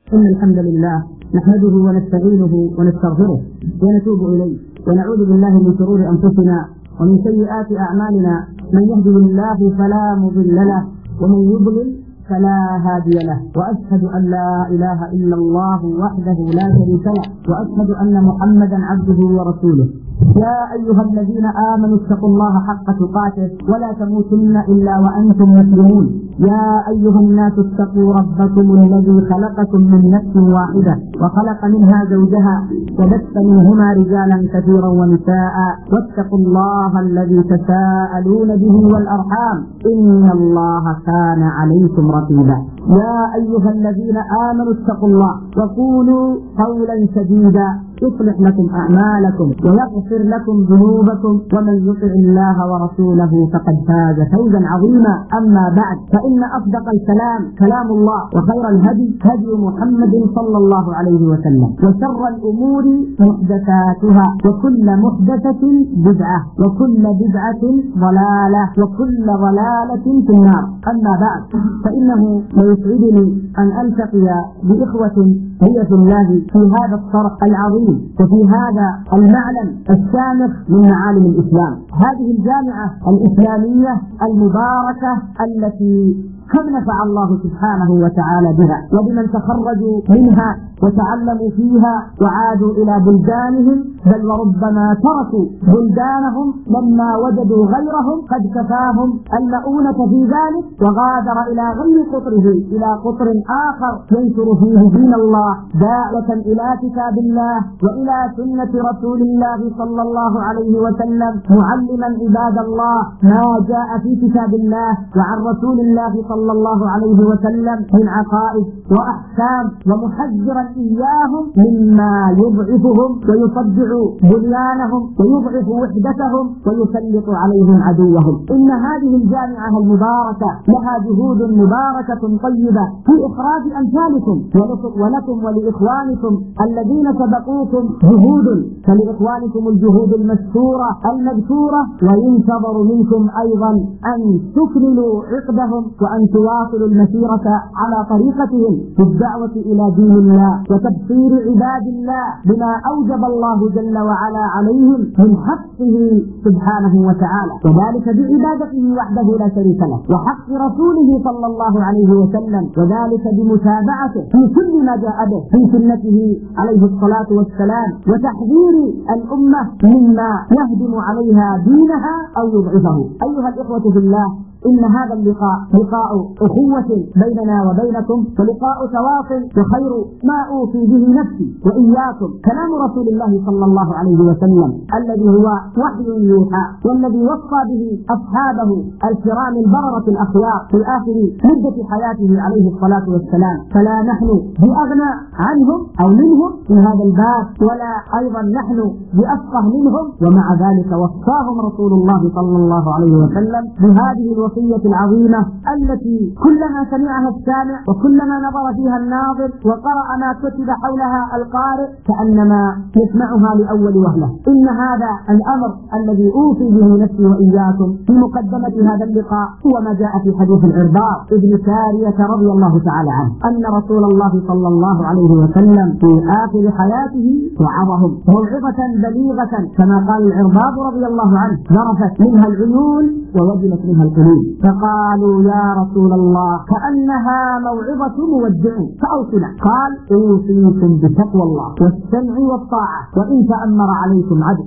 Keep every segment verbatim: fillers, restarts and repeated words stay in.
إن الحمد لله نحمده ونستعينه ونستغفره ونتوب إليه ونعوذ بالله من شرور أنفسنا ومن سيئات أعمالنا. من يهده الله فلا مضل له ومن يضلل فلا هادي له، وأشهد أن لا إله إلا الله وحده لا شريك له، وأشهد أن محمدا عبده ورسوله. يا أيها الذين آمنوا اتقوا الله حق تقاته ولا تموتن إلا وأنتم مسلمون. يا أيها الناس اتقوا ربكم الذي خلقكم من نفس واحدة وخلق منها زوجها وبث منهما رجالا كثيرا ونساء، واتقوا الله الذي تساءلون به والأرحام إن الله كان عليكم رقيبا. يا أيها الذين آمنوا اتقوا الله وقولوا قولا سديدا يصلح لكم أعمالكم ويغفر لكم ذنوبكم، ومن يطع الله ورسوله فقد فاز فوزا عظيما. أما بعد، فإن أصدق الكلام كلام الله، وخير الهدي هدي محمد صلى الله عليه وسلم، وشر الأمور محدثاتها، وكل محدثة بدعة، وكل بدعة ضلالة، وكل ضلالة في النار. أما بعد، فإنه يسعدني أن ألتقي بإخوة هي في الله في هذا الصرح العظيم وفي هذا المعلم الشامخ من معالم الإسلام، هذه الجامعة الإسلامية المباركة التي كم نفع الله سبحانه وتعالى بها وبمن تخرجوا منها وتعلموا فيها وعادوا إلى بلدانهم، بل وربما تركوا بلدانهم لما وجدوا غيرهم قد كفاهم المؤونة في ذلك، وغادر إلى غير قطره إلى قطر آخر ينشر فيه دين الله، داعية إلى كتاب الله وإلى سنة رسول الله صلى الله عليه وسلم، معلما عباد الله ما جاء في كتاب الله وعن رسول الله صلى الله عليه وسلم من عقائد وأحكام، ومحذرا إياهم مما يضعفهم ويصدع بنيانهم ويضعف وحدتهم ويسلط عليهم عدوهم. إن هذه الجامعة المباركة لها جهود مباركة طيبة في إخراج أمثالكم ولكم ولإخوانكم الذين سبقوكم جهود، فلإخوانكم الجهود المشكورة المذكورة، وينتظر منكم أيضا أن تكملوا عقدهم وأن تواصلوا المسيرة على طريقتهم في الدعوة إلى دين الله وتبصير عباد الله بما أوجب الله جل وعلا عليهم من حقه سبحانه وتعالى، وذلك بعبادته وحده لا شريك له، وحق رسوله صلى الله عليه وسلم، وذلك بمتابعته في كل ما جاء به في سنته عليه الصلاة والسلام، وتحذير الأمة مما يهدم عليها دينها أو يضعفه. أيها الإخوة في الله، إن هذا اللقاء لقاء أخوة بيننا وبينكم، ولقاء تواصل، وخير ما أوصي به نفسي وإياكم كلام رسول الله صلى الله عليه وسلم الذي هو وحي يوحى، والذي وصى به أصحابه الكرام البررة الأخيار في آخر مدة حياته عليه الصلاة والسلام، فلا نحن بأغنى عنهم أو منهم في هذا الباب، ولا أيضا نحن بأفقه منهم، ومع ذلك وصاهم رسول الله صلى الله عليه وسلم بهذه الوصية العظيمة التي كلما سمعها السامع وكلما نظر فيها الناظر وقرأ ما كتب حولها القارئ كأنما يسمعها لأول وهلة. إن هذا الأمر الذي أوصي به نفسي وإياكم في مقدمة هذا اللقاء هو ما جاء في حديث العرباض ابن سارية رضي الله تعالى عنه أن رسول الله صلى الله عليه وسلم في آخر حياته وعظهم موعظة بليغة كما قال العرباض رضي الله عنه ذرفت منها العيون ووجلت منها القلوب، فقالوا يا رسول الله كأنها موعظة مودع فأوصنا. قال أوصيكم بتقوى الله والسمع والطاعة وإن تأمر عليكم عبد،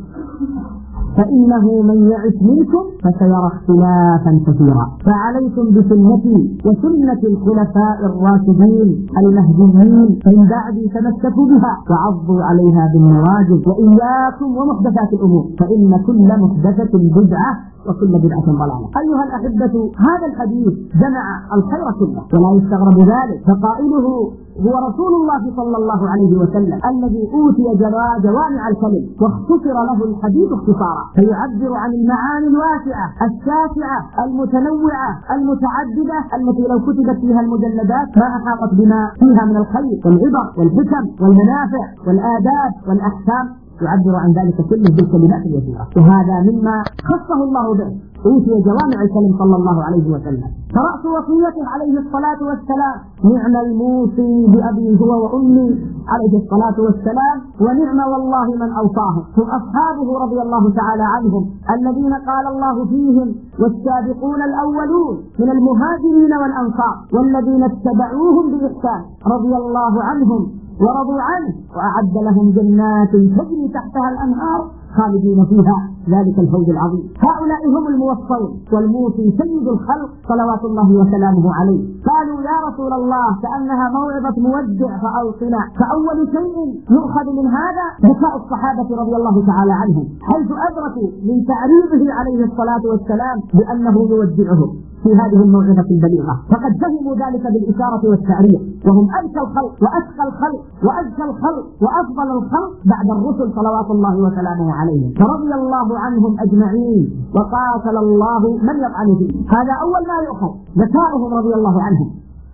فإنه من يعش منكم فسيرى اختلافا كثيرا، فعليكم بسنتي وسنة الخلفاء الراشدين المهديين من بعدي تمسكوا بها وعضوا عليها بالنواجذ، وإياكم ومحدثات الأمور فإن كل محدثة بدعة وكل بدعة ضلالة. أيها الأحبة، هذا الحديث جمع الخير كله ولا يستغرب ذلك، فقائله هو رسول الله صلى الله عليه وسلم الذي أوتي جوامع الكلم واختصر له الحديث اختصارا، فيعبر عن المعاني الواسعة الشاسعة المتنوعة المتعددة التي لو كتبت فيها المجلدات ما أحاطت بما فيها من الخير والعبر والحكم والمنافع والآداب والأحكام يعبر عن ذلك كله بالكلمات اليسيرة، وهذا مما خصه الله به، أوتي جوامع الكلم صلى الله عليه وسلم. فرأس وصيته عليه الصلاة والسلام: نعم الموصي بأبي هو وأمي عليه الصلاة والسلام، ونعم والله من أوصاهم. هم أصحابه رضي الله تعالى عنهم الذين قال الله فيهم: والسابقون الأولون من المهاجرين والأنصار والذين اتبعوهم بإحسان رضي الله عنهم ورضوا عنه وأعد لهم جنات تجري تحتها الأنهار خالدين فيها ذلك الفوز العظيم. هؤلاء هم الموصون، والموصي سيد الخلق صلوات الله وسلامه عليه. قالوا: يا رسول الله كأنها موعظة مودع فأوصنا. فأول شيء يؤخذ من هذا بكاء الصحابة رضي الله تعالى عنهم، حيث أدركوا من تعريضه عليه الصلاة والسلام بأنه يودعهم في هذه الموعظة البليغة، فقد فهموا ذلك بالإشارة والتعريض، وهم أزكى الخلق وأتقى الخلق وأزكى الخلق وأفضل الخلق بعد الرسل صلوات الله وسلامه عليهم، فرضي الله عنهم أجمعين وقاتل الله من يطعن فيه. هذا أول ما يؤخذ، ذكاؤهم رضي الله عنهم.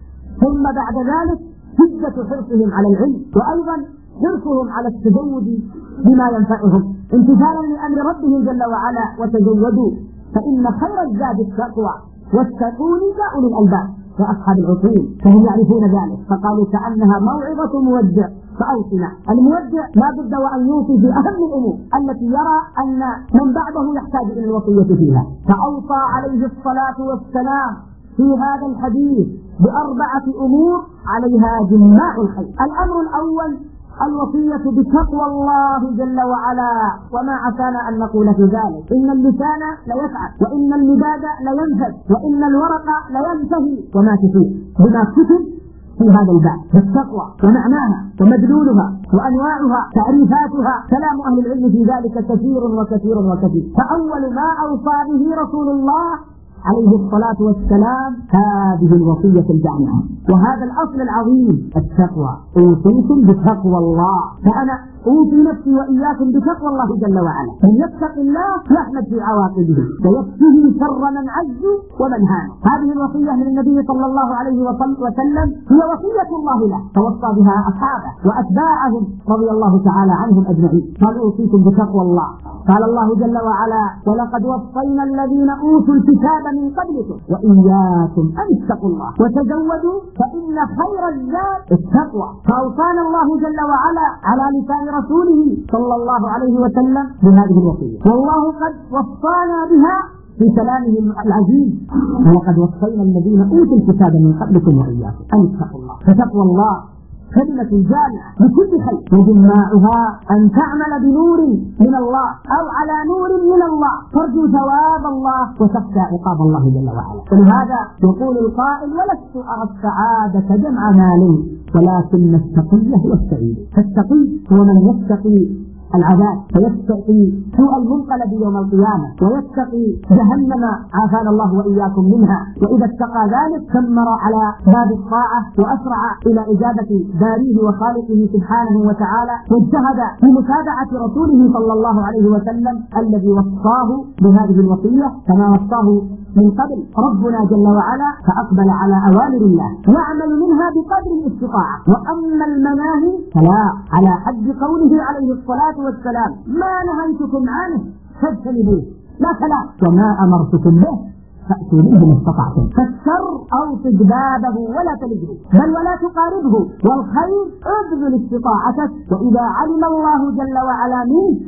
ثم بعد ذلك شدة حرصهم على العلم، وأيضا حرصهم على التزود بما ينفعهم امتثالا لأمر ربهم جل وعلا: وتزودوا فإن خير الزاد التقوى واتقون يا أولي الألباب. وأصحاب العقول فهم يعرفون ذلك، فقالوا: كأنها موعظة مودع فأوصنا. المودع لا بد وأن يوصي بأهم الأمور التي يرى أن من بعده يحتاج إلى الوصية فيها. فأوصى عليه الصلاة والسلام في هذا الحديث بأربعة أمور عليها جماع الخير. الأمر الأول: الوصية بتقوى الله جل وعلا، وما عسانا أن نقول في ذلك. إن اللسان ليفعل، وإن المداد لينفذ، وإن الورق لينتهي وما تفيد، بما كتب في هذا الباب بالتقوى ومعناها ومدلولها وأنواعها تعريفاتها. كلام أهل العلم في ذلك كثير وكثير وكثير. فأول ما أوصى به رسول الله عليه الصلاة والسلام هذه الوصية الجامعة، وهذا الأصل العظيم: التقوى. أوصيكم بتقوى الله، فأنا أوصي نفسي وإياكم بتقوى الله جل وعلا. من يتق الله يحمد في عواقبه ويكفيه شر من عز ومن هان. هذه الوصية من النبي صلى الله عليه وسلم هي وصية الله له، توصى بها أصحابه وأتباعهم رضي الله تعالى عنهم أجمعين. قال: أوصيكم بتقوى الله. قال الله جل وعلا: ولقد وصينا الذين أوتوا الكتاب من قبلكم وإياكم أن اتقوا الله وتزودوا فإن خير الزاد التقوى. فأوصانا الله جل وعلا على لسان رسوله صلى الله عليه وسلم بهذه الوصية، والله قد وصانا بها في كلامه العزيز: ولقد وصينا الذين أوتوا الكتاب من قبلكم وإياكم أن اتقوا الله. فتقوى الله كلمة جامعة لكل خير، وجماعها أن تعمل بنور من الله أو على نور من الله، ترجو ثواب الله وتخشى عقاب الله جل وعلا. ولهذا يقول القائل: ولست أرى السعادة جمع مال ولكن التقي هو السعيد. فالتقي هو من يتقي العذاب ويتقي سوء المنقلب يوم القيامة ويتقي جهنم عافانا الله وإياكم منها. وإذا اتقى ذلك ثمر على باب الطاعة وأسرع إلى إجابة باريه وخالقه سبحانه وتعالى، واجتهد في متابعة رسوله صلى الله عليه وسلم الذي وصاه بهذه الوصية كما وصاه من قبل ربنا جل وعلا، فأقبل على أوامر الله يعمل منها بقدر الاستطاعة. وأما المناهي فلا، على حد قوله عليه الصلاة والسلام: ما نهيتكم عنه فاجتنبوه، لا كلام، وما أمرتكم به فأتوا منه ما استطعتم. فالشر أوصد بابه ولا تلجه، بل ولا تقاربه، والخير ابذل استطاعتك. وإذا علم الله جل وعلا منه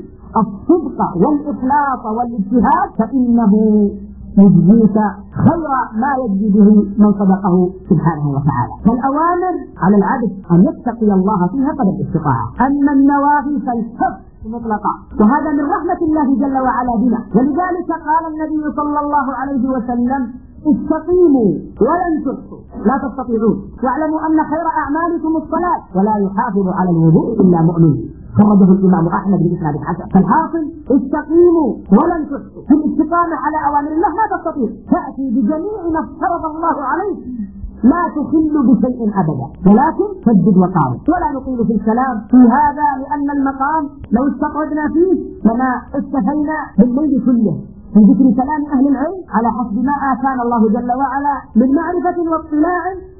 الصدق والإخلاص والاجتهاد فإنه يجزيك خير ما يجزي به من صدقه سبحانه وتعالى. فالأوامر على العبد أن يتقي الله فيها قدر الاستطاعة، أما النواهي فالكف مطلقا، وهذا من رحمة الله جل وعلا بنا. ولذلك قال النبي صلى الله عليه وسلم: استقيموا ولن تحصوا، لا تستطيعون، واعلموا أن خير أعمالكم الصلاة ولا يحافظ على الوضوء إلا مؤمن. خرجه الإمام أحمد بإسناد حسن. فالحاصل: استقيموا ولن تحصوا. في الاستقامة على أوامر الله لا تستطيع، تأتي بجميع ما افترض الله عليه، لا تخل بشيء أبدا، ولكن سدد وقارب. ولا نطيل في الكلام في هذا لأن المقام لو استقعدنا فيه لما استفينا بالليل كله في ذكر كلام أهل العلم على حسب ما آتانا الله جل وعلا من معرفة واطلاع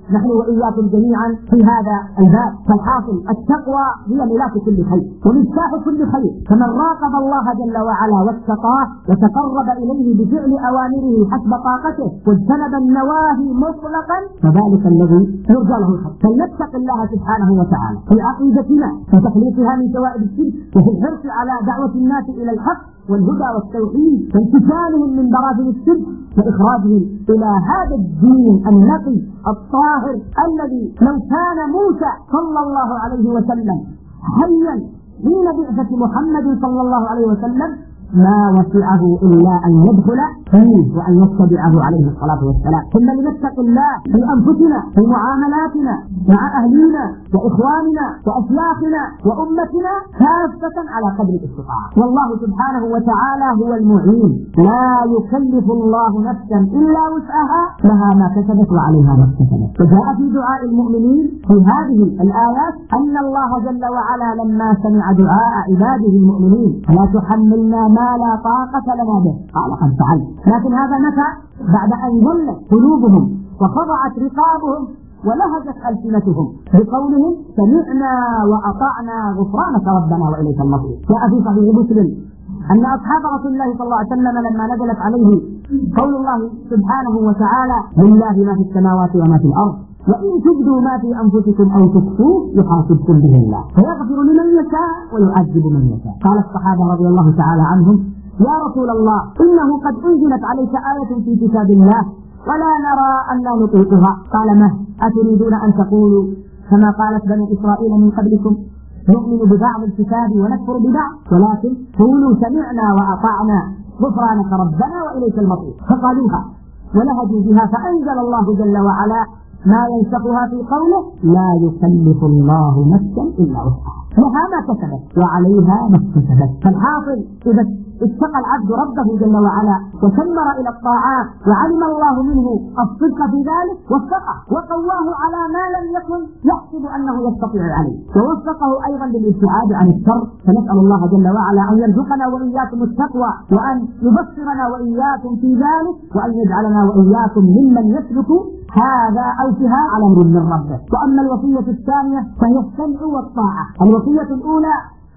نحن وإياكم جميعا في هذا الباب. فالحاصل التقوى هي ملاك كل خير ومفتاح كل خير، فمن راقب الله جل وعلا واتقاه وتقرب إليه بفعل أوامره حسب طاقته واجتنب النواهي مطلقا فذلك الذي يرجى له الخير. فلنتق الله سبحانه وتعالى في عقيدتنا وتخليصها من شوائب الشرك وفي الحرص على دعوة الناس إلى الحق والهدى والتوحيد وانتشالهم من براثن الشرك وإخراجهم إلى هذا الدين النقي الطاهر الذي لو كان موسى صلى الله عليه وسلم حيا حين بعثة محمد صلى الله عليه وسلم ما وسعه إلا أن يدخل فيه وأن يتبعه عليه الصلاة والسلام. ثم لنتق الله في أنفسنا في معاملاتنا مع أهلنا وإخواننا وأشياخنا وأمتنا كافة على قدر الاستطاعة، والله سبحانه وتعالى هو المعين، لا يكلف الله نفسا إلا وسعها لها ما كسبت وعليها ما اكتسبت. وجاء في دعاء المؤمنين في هذه الآيات أن الله جل وعلا لما سمع دعاء عباده المؤمنين لا تحملنا ما لا طاقة لنا به قال قد فعلت، لكن هذا متى؟ بعد أن ظلت قلوبهم وخضعت رقابهم ولهجت ألسنتهم بقولهم سمعنا وأطعنا غفرانك ربنا وإليك المصير. جاء في صحيح مسلم أن أصحاب رسول الله صلى الله عليه وسلم لما نزلت عليه قول الله سبحانه وتعالى لله ما في السماوات وما في الأرض وإن تبدوا ما في أنفسكم أو تخفوه يحاسبكم به الله فيغفر لمن يشاء ويعذب من يشاء. قال الصحابة رضي الله تعالى عنهم يا رسول الله إنه قد أنزلت عليك آية في كتاب الله ولا نرى أن لا نطيقها. قال ما أتريدون أن تقولوا كما قالت بنو إسرائيل من قبلكم نؤمن ببعض الكتاب ونكفر ببعض ولكن قولوا سمعنا وأطعنا غفرانك ربنا وإليك المصير. فقالوها ولهجوا بها فأنزل الله جل وعلا ما ينسخها في قوله لا يكلف الله نفسا إلا وسعها لها ما كسبت وعليها ما اكتسبت. فالحاصل إذا اتقى العبد ربه جل وعلا وثمر إلى الطاعات وعلم الله منه الصدق في ذلك وفقه وقواه على ما لم يكن يحسب أنه يستطيع عليه ووفقه أيضا للابتعاد عن الشر. فنسأل الله جل وعلا أن يرزقنا وإياكم التقوى وأن يبصرنا وإياكم في ذلك وأن يجعلنا وإياكم ممن يسلك هذا أو فيها على أمر من ربه. وأما الوصية الثانية فهي السمع والطاعة. الوصية الأولى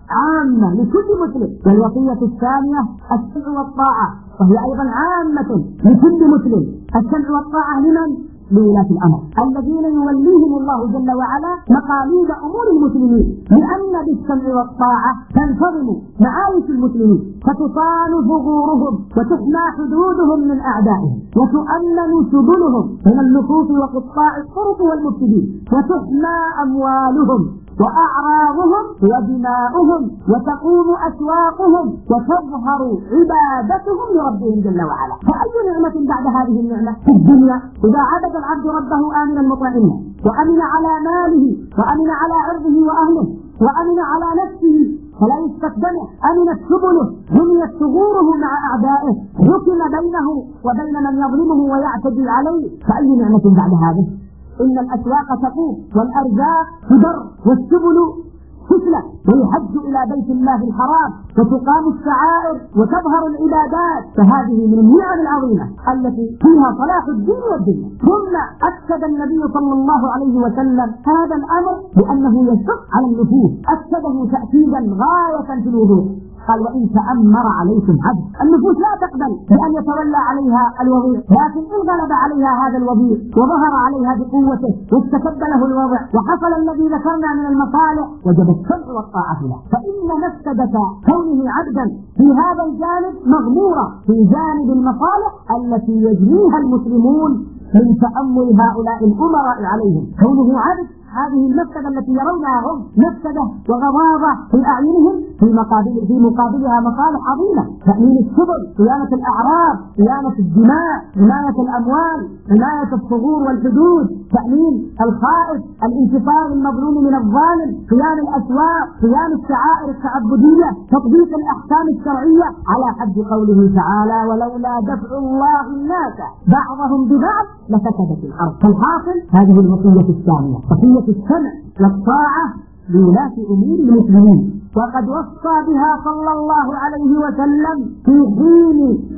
عامة لكل مسلم والوصية الثانية السمع والطاعة وهي أيضا عامة لكل مسلم. السمع والطاعة لمن؟ لولاة الأمر الذين يوليهم الله جل وعلا مقاليد أمور المسلمين، لأن بالسمع والطاعة تنتظم معايش المسلمين فتصان ثغورهم وتحمى حدودهم من أعدائهم وتؤمن سبلهم من اللصوص وقطاع الطرق والمفسدين وتحمى أموالهم وأعراضهم ودماؤهم وتقوم أسواقهم وتظهر عبادتهم لربهم جل وعلا. فأي نعمة بعد هذه النعمة في الدنيا إذا عبد العبد ربه آمنا مطمئنا وأمن على ماله وأمن على عرضه وأهله وأمن على نفسه فلا يستخدمه أمنت سبله بنيت ثغوره مع أعدائه ركن بينه وبين من يظلمه ويعتدي عليه. فأي نعمة بعد هذا؟ إن الأسواق تقوم والأرزاق تدر والسبل تسلك ويحج إلى بيت الله الحرام وتقام الشعائر وتظهر العبادات. فهذه من النعم العظيمة التي فيها صلاح الدين والدنيا. ثم أكد النبي صلى الله عليه وسلم هذا الأمر بأنه يشق على النفوس، أكده تأكيدا غاية في الوضوح. قال وإن تأمر عليكم عبد النفوس لا تقبل بأن يتولى عليها الوضيع، لكن إن غلب عليها هذا الوضيع وظهر عليها بقوته واستكب له الوضع وحصل الذي ذكرنا من المصالح وجب السمع والطاعة له. فإن مفسدة كونه عبدا في هذا الجانب مغمورة في جانب المصالح التي يجنيها المسلمون من تأمل هؤلاء الأمراء عليهم. كونه عبد هذه المفسدة التي يرونها هم مفسدة وغضاضة في أعينهم في مقابل في مقابلها مصالح عظيمة: تأمين السبل، صيانة الأعراض، صيانة الدماء، حماية الأموال، حماية الثغور والحدود، تأمين الخائف، الانتصار المظلوم من الظالم، صيانة الأسواق، صيانة الشعائر التعبدية، تطبيق الأحكام الشرعية على حد قوله تعالى: ولولا دفع الله الناس بعضهم ببعض لفسدت الأرض. فالحاصل هذه الوصية الثانية، وصية السمع والطاعة لولاة أمور المسلمين، وقد وصى بها صلى الله عليه وسلم في حين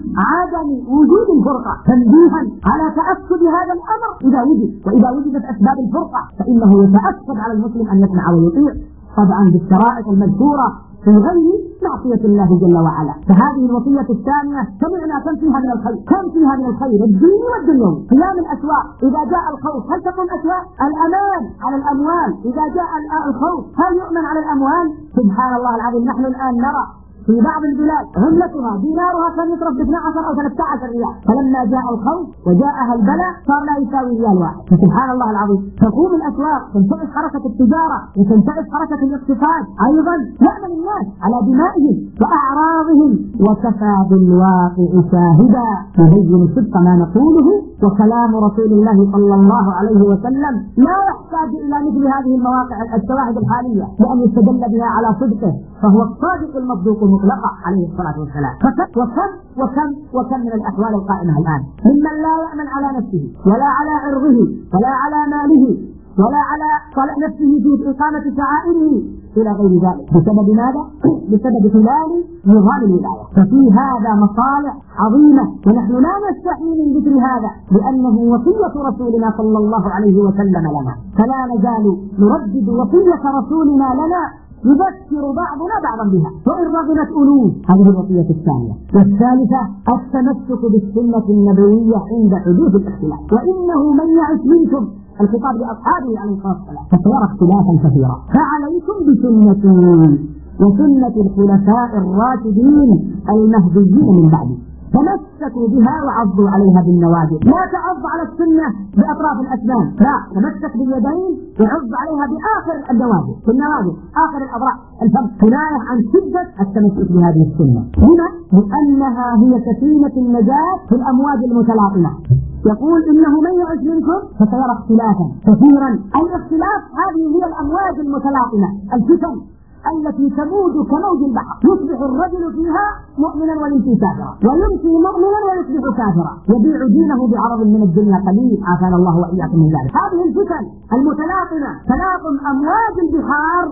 عدم وجود الفرقة، تنبيها على تأكد هذا الأمر إذا وجد، وإذا وجدت أسباب الفرقة فإنه يتأكد على المسلم أن يسمع ويطيع، طبعا بالشرائط المذكورة في غير معصية الله جل وعلا. فهذه الوصية الثانية سمعنا كم فيها من الخير، كم فيها من الخير الديني والدنيوي. قيام الأسواق إذا جاء الخوف هل تقوم أسواق؟ الأمان على الأموال إذا جاء الخوف هل يؤمن على الأموال؟ سبحان الله العظيم، نحن الآن نرى في بعض البلاد عملتها دينارها كان يصرف ب اثني عشر أو ثلاثة عشر ريال، فلما جاء الخوف وجاءها البلاء صار لا يساوي ريال واحد. فسبحان الله العظيم تقوم الأسواق، تنتعش حركة التجارة وتنتعش حركة الاقتصاد، أيضا يأمن الناس على دمائهم وأعراضهم، وكفى بالواقع شاهدا يبين صدق ما نقوله. وكلام رسول الله صلى الله عليه وسلم لا يحتاج إلى مثل هذه المواقع الشواهد الحالية لأن يستدل بها على صدقه، فهو الصادق المصدوق مطلقا عليه الصلاة والسلام. وكم وكم وكم من الأحوال القائمة الآن ممن لا يأمن على نفسه ولا على عرضه ولا على ماله ولا على نفسه في إقامة شعائره إلى غير ذلك. بسبب ماذا؟ بسبب خلال نظام الولاية. ففي هذا مصالح عظيمة، ونحن لا نستحي من ذكر هذا لأنه وصية رسولنا صلى الله عليه وسلم لنا، فلا نزال نردد وصية رسولنا لنا، يذكر بعضنا بعضا بها وإن رغبت ألوف. هذه الوصية الثانية. والثالثة التمسك بالسنة النبوية عند حدوث الاختلاف، وإنه من يعش منكم، الخطاب لأصحابه عليه الصلاة والسلام، فسيرى اختلافا كثيرا، فعليكم بسنتي وسنة الخلفاء الراشدين المهديين من بعدي، تمسكوا بها وعضوا عليها بالنواجذ. لا تعض على السنة بأطراف الأسنان، لا، تمسك باليدين وعض عليها بآخر النواجذ، بالنواجذ آخر الأضراع الفم، كناية عن شدة التمسك بهذه السنة. هنا لأنها هي سفينة النجاة في الأمواج المتلاطمة. يقول إنه من يعش منكم فسيرى اختلافا كثيرا. الاختلاف هذه هي الأمواج المتلاطمة، الفتن التي تموج كموج البحر، يصبح الرجل فيها مؤمنا ويمسي كافرا، ويمسي مؤمنا ويصبح كافرا، يبيع دينه بعرض من الدنيا قليل، عافانا الله وإياكم من ذلك. هذه الفتن المتلاطمة تلاطم أمواج البحار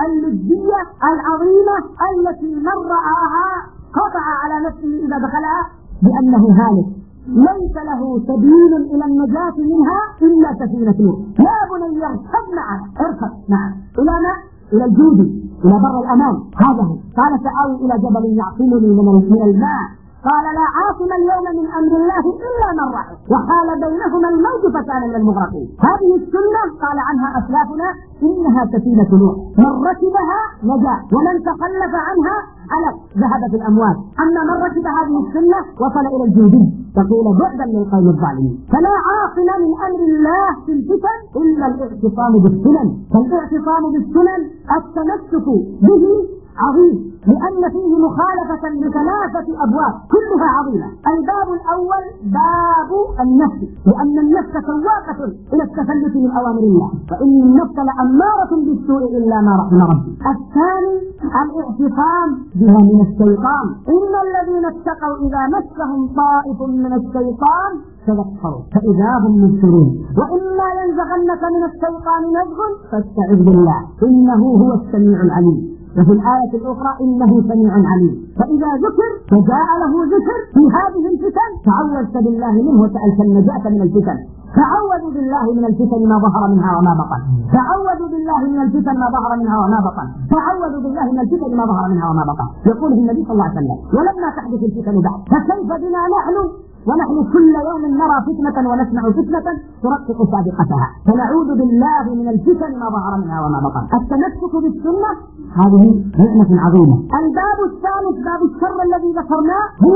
اللجية العظيمة التي من رآها قطع على نفسه إذا دخلها بأنه هالك، ليس له سبيل إلى النجاة منها إلا سفينة نوح. يا بني اركب معنا، اركب معنا إلى ما؟ إلى الجود، إلى بر الأمان. هذا هو. قال سآوي إلى جبل يعصمني من الماء، قال لا عاصم اليوم من أمر الله إلا من رحم، وحال بينهما الموج فكان من المغرقين. هذه السنة قال عنها أسلافنا إنها سفينة نوح، من ركبها نجا ومن تخلف عنها علق، ذهبت الأموال. أما من ركب هذه السنة وصل إلى الجودي، تقول بعدا للقوم الظالمين. فلا عاصم من أمر الله في الفتن إلا الاعتصام بالسنن. فالاعتصام بالسنن التمسك به عظيم، لأن فيه مخالفة لثلاثة أبواب كلها عظيمة. الباب الأول باب النفس، لأن النفس سواقة إلى التفلت من أوامر الله، فإن النفس لأمارة بالسوء إلا ما رحم ربي. الثاني الاعتصام بها من الشيطان، إن الذين اتقوا إذا مسهم طائف من الشيطان تذكروا فإذا هم مبصرون، وإما ينزغنك من الشيطان نزغ فاستعذ بالله إنه هو السميع العليم. وفي الآية الأخرى إنه سميع عليم. فإذا ذكر فجاء له ذكر في هذه الفتن تعوذت بالله منه وسألت النجاة من الفتن. تعوذوا بالله من الفتن ما ظهر منها وما بطن، تعوذوا بالله من الفتن ما ظهر منها وما بطن، تعوذوا بالله من الفتن ما ظهر منها وما بطن. يقول النبي صلى الله عليه وسلم ولما تحدث الفتن بعد فكيف بنا نحن ونحن كل يوم نرى فتنة ونسمع فتنة ترقق سابقتها، فنعوذ بالله من الفتن ما ظهر منها وما بطن. التمسك بالسنة هذه نعمة عظيمة. الباب الثالث باب الشر الذي ذكرناه هو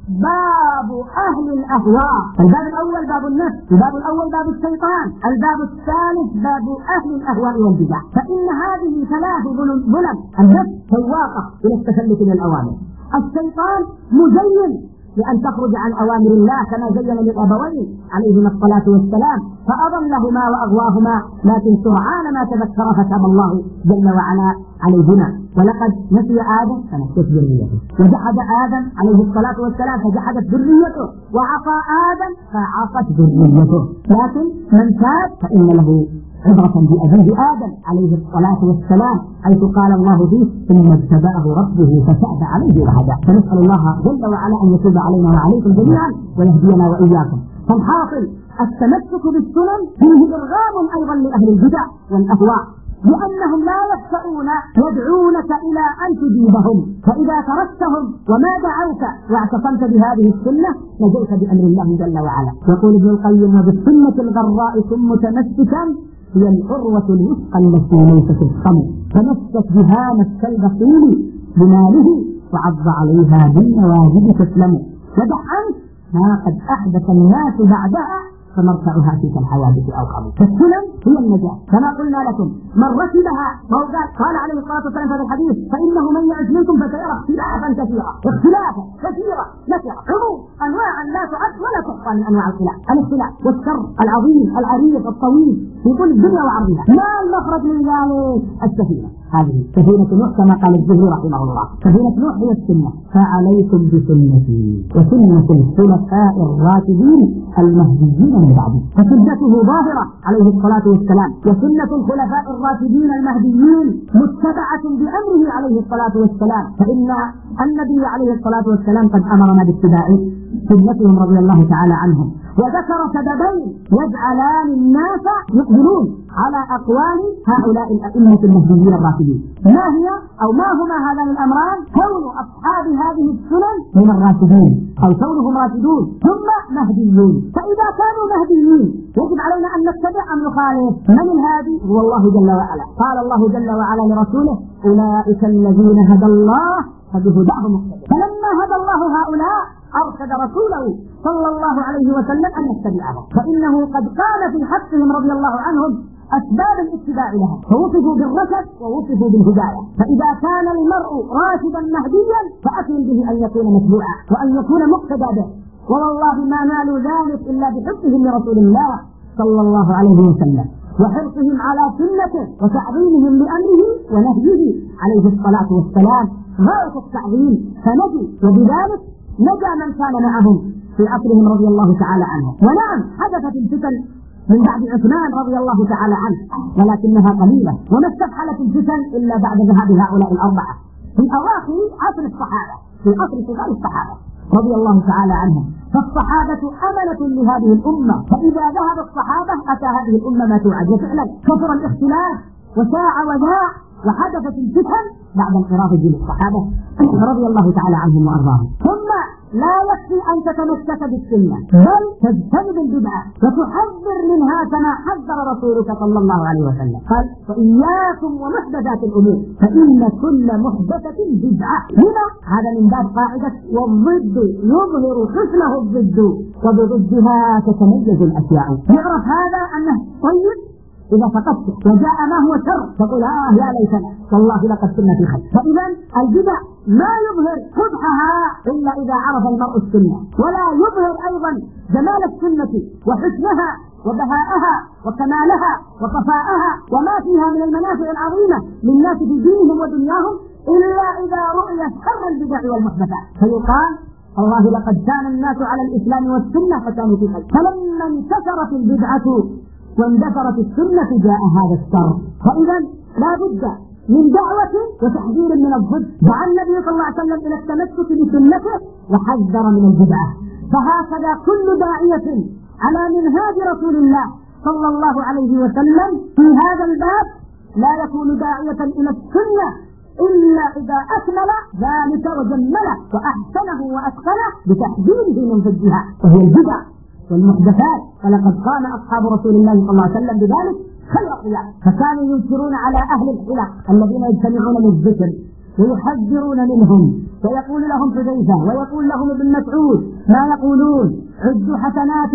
باب أهل الأهواء. الباب الأول باب النفس، الباب الأول باب الشيطان، الباب الثالث باب أهل الأهواء والبدع. فإن هذه ثلاث ظلم، النفس سواقة إلى التفلت من الأوامر، الشيطان مزين لأن تخرج عن أوامر الله كما زين للأبوين عليهما الصلاة والسلام فأضلهما وأغواهما، لكن سرعان ما تذكر فتاب الله جل وعلا عليهما. ولقد نسي آدم فنسيت ذريته، وجحد آدم عليه الصلاة والسلام فجحدت ذريته، وعصى آدم فعصت ذريته، لكن من تاب فإن له عبرة بأبيه آدم عليه الصلاة والسلام، حيث قال الله فيه ثم اجتباه ربه فتاب عليه وهدى. فنسأل الله جل وعلا أن يتوب علينا وعليكم جميعا ويهدينا وإياكم. فالحاصل التمسك بالسنن فيه إرغام أيضا لأهل البدع والأهواء، لأنهم لا يخشعون يدعونك إلى أن تجيبهم، فإذا تركتهم وما دعوك واعتصمت بهذه السنة نجيت بأمر الله جل وعلا. يقول ابن القيم وبالسنة الغراء ثم متمسكا هي العروة الوثقى التي ليست الصم، تمسك بها مسك البخيل بماله وعض عليها بالنواجذ تسلم، ودع عنك ما قد أحدث الناس بعدها فمرتعها فيك الحوادث أو قبل. فالسنن هي النجاة كما قلنا لكم. من ركبها موقع قال عليه الصلاة والسلام في هذا الحديث فإنه من يعش منكم فسيرى اختلافا كثيرا، اختلافا كثيرا نكرة عموم أنواعا لا تعد ولا تحصى من أنواع الاختلاف، الاختلاف والشر العظيم العريض الطويل في كل الدنيا وعرضها. ما المخرج من ذلك؟ السفينة، هذه سفينة نوح كما قال الزهري رحمه الله. سفينة نوح هي السنة، فعليكم بسنتي وسنة الخلفاء الراشدين المهديين من بعدي. فسنته ظاهرة عليه الصلاة والسلام، وسنة الخلفاء الراشدين المهديين متبعة بأمره عليه الصلاة والسلام، فإن النبي عليه الصلاة والسلام قد أمرنا باتباع سنتهم رضي الله تعالى عنهم، وذكر سببين يجعلان الناس يقبلون على أقوال هؤلاء الأئمة المهديين الراشدين. ما هي أو ما هما هذان الأمران؟ كون أصحاب هذه السنن من الراشدين أو كونهم راشدون ثم مهديون. فإذا كانوا مهديين يجب علينا أن نتبع أم نخالف؟ من الهادي؟ هو الله جل وعلا. قال الله جل وعلا لرسوله أولئك الذين هدى الله فبهداه مقتدى. فلما هدى الله هؤلاء أرشد رسوله صلى الله عليه وسلم أن يتبعهم، فإنه قد قال في حقهم رضي الله عنهم أسباب الاتباع لها، فوصفوا بالرشد ووصفوا بالهداية. فإذا كان المرء راشدا مهديا فأكرم به أن يكون متبوعا وأن يكون مقتدى به، والله ما نالوا ذلك إلا بحبهم لرسول الله صلى الله عليه وسلم وحرصهم على سنته وتعظيمهم لأمره ونهيه عليه الصلاة والسلام غاية التعظيم، فنجي وبذلك نجا من كان معهم في عصرهم رضي الله تعالى عنه. ونعم حدثت الفتن من بعد عثمان رضي الله تعالى عنه ولكنها قليلة، وما استفحلت الفتن إلا بعد ذهاب هؤلاء الأربعة في أواخر عصر الصحابة، في عصر صغار الصحابة رضي الله تعالى عنهم. فالصحابة أمنة لهذه الأمة، فإذا ذهب الصحابة أتى هذه الأمة ما توعد. وفعلا كثر الاختلاف وساع وذاع وحدثت الفتن بعد انقراض جيل الصحابة رضي الله تعالى عنهم وأرضاهم. ثم لا يكفي أن تتمسك بالسنة بل تجتنب البدعة وتحذر منها كما حذر رسولك صلى الله عليه وسلم، قال وإياكم ومحدثات الأمور فإن كل محدثة بدعة. هنا هذا من باب قاعدة والضد يظهر حسنه الضد وبضدها تتميز الأشياء. يعرف هذا أنه طيب إذا فقدت وجاء ما هو شر تقول آه يا ليتنا والله لقد كنا في خير. فإذا البدع ما يظهر قبحها إلا إذا عرف المرء السنة، ولا يظهر أيضا جمال السنة وحسنها وبهاءها وكمالها وصفاءها وما فيها من المنافع العظيمة للناس في دينهم ودنياهم إلا إذا رؤي شر البدع والمحدثات، فيقال والله لقد كان الناس على الإسلام والسنة فكانوا في خير. فلما انتشرت البدعة واندثرت السنة جاء هذا الشر. فإذا لا بد من دعوة وتحذير من الضد. دعا النبي صلى الله عليه وسلم إلى التمسك بسنته وحذر من البدعة. فهكذا كل داعية على منهاج رسول الله صلى الله عليه وسلم في هذا الباب لا يكون داعية إلى السنة إلا إذا أكمل ذلك وجمله وأحسنه وأتقنه بتحذيره من ضدها وهي البدع والمحدثات. فلقد قام أصحاب رسول الله صلى الله عليه وسلم بذلك خير قيام، فكانوا ينكرون على أهل الحلق الذين يجتمعون للذكر ويحذرون منهم، ويقول لهم حذيفة ويقول لهم ابن مسعود ما يقولون عدوا حسنات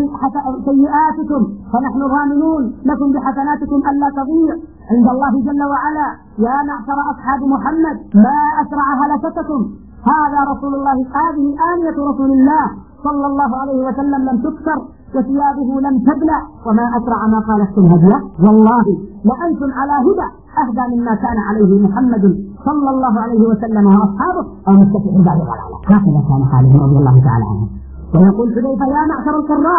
سيئاتكم فنحن ضامنون لكم بحسناتكم ألا تضيع عند الله جل وعلا. يا معشر أصحاب محمد ما أسرع هلكتكم، هذا رسول الله، هذه آنية رسول الله صلى الله عليه وسلم لم تكسر وثيابه لم تبلى وما أسرع ما قالتم هديه، والله لأنتم على هدى أهدى مما كان عليه محمد صلى الله عليه وسلم وأصحابه أو مستفيح بعد ضلاله. هكذا كان حاله رضي الله تعالى عنه. ويقول حذيفة يا معشر القراء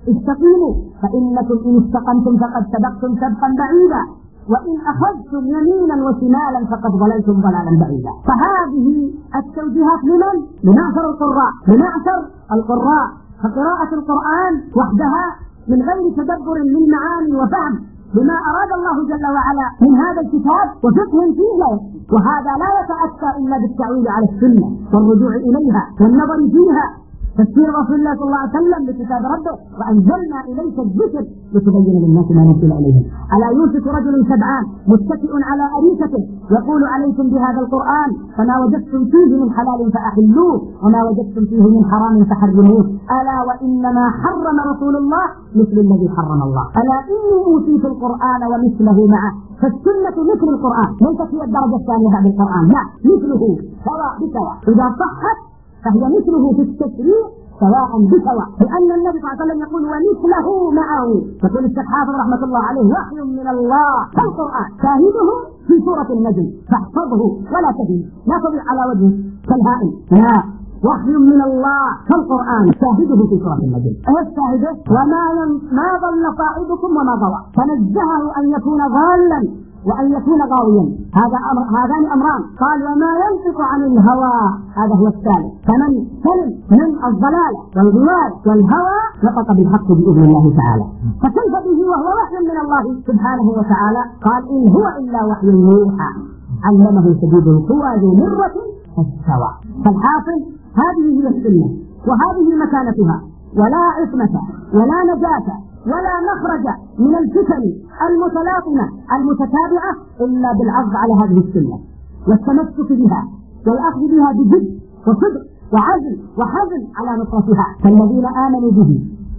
استقيموا فإنكم إن استقمتم فقد سبقتم سبقا بعيدا، وإن أخذتم يمينا وشمالا فقد ضللتم ضلالا بعيدا. فهذه التوجيهات لمن؟ لمعشر القراء، لمعشر القراء. فقراءة القرآن وحدها من غير تدبر للمعاني وفهم بما أراد الله جل وعلا من هذا الكتاب وفقه فيه لا يكفي، وهذا لا يتأتى إلا بالتعويل على السنة والرجوع إليها والنظر فيها. تفسير رسول الله صلى الله عليه وسلم لكتاب ربه: وأنزلنا إليك الذكر لتبين للناس ما نزل إليهم. ألا يوشك رجل سبعان متكئ على أريكته يقول عليكم بهذا القرآن فما وجدتم فيه من حلال فأحلوه وما وجدتم فيه من حرام فحرموه، ألا وإنما حرم رسول الله مثل الذي حرم الله، ألا إني أوتيت القرآن ومثله معه. فالسنة مثل القرآن، ليست هي الدرجة الثانية بعد القرآن، لا، مثله سواء بسواء. إذا صحت فهي مثله في التشريع سواء بسواء، لأن النبي صلى الله عليه وسلم يقول ومثله معه. يقول الشيخ حافظ رحمة الله عليه: وحي من الله كالقرآن شاهده في سورة النجم فاحفظه ولا تهن، لا تضيع على وجهه كالهائم، لا، وحي من الله كالقرآن شاهده في سورة النجم. ايش شاهده؟ وما ما ضل صاحبكم وما ضوى، فنزهه أن يكون ضالا وأن يكون غاويا. هذا أمر، هذان أمران. قال: وما ينطق عن الهوى، هذا هو الثالث. فمن سلم من الضلال والغوال والهوى نطق بالحق بإذن الله تعالى. فكيف به وهو وحي من الله سبحانه وتعالى؟ قال: إن هو إلا وحي يوحى علمه شديد القوى ذو مرة فاستوى. فالحاصل هذه هي السنة وهذه مكانتها، ولا عصمة ولا نجاة ولا مخرج من الفتن المتلاطمة المتتابعة إلا بالعرض على هذه السنة والتمسك بها والأخذ بها بجد وصدق وعزم وحزم على نصرتها. فالذين آمنوا به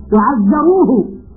وعزروه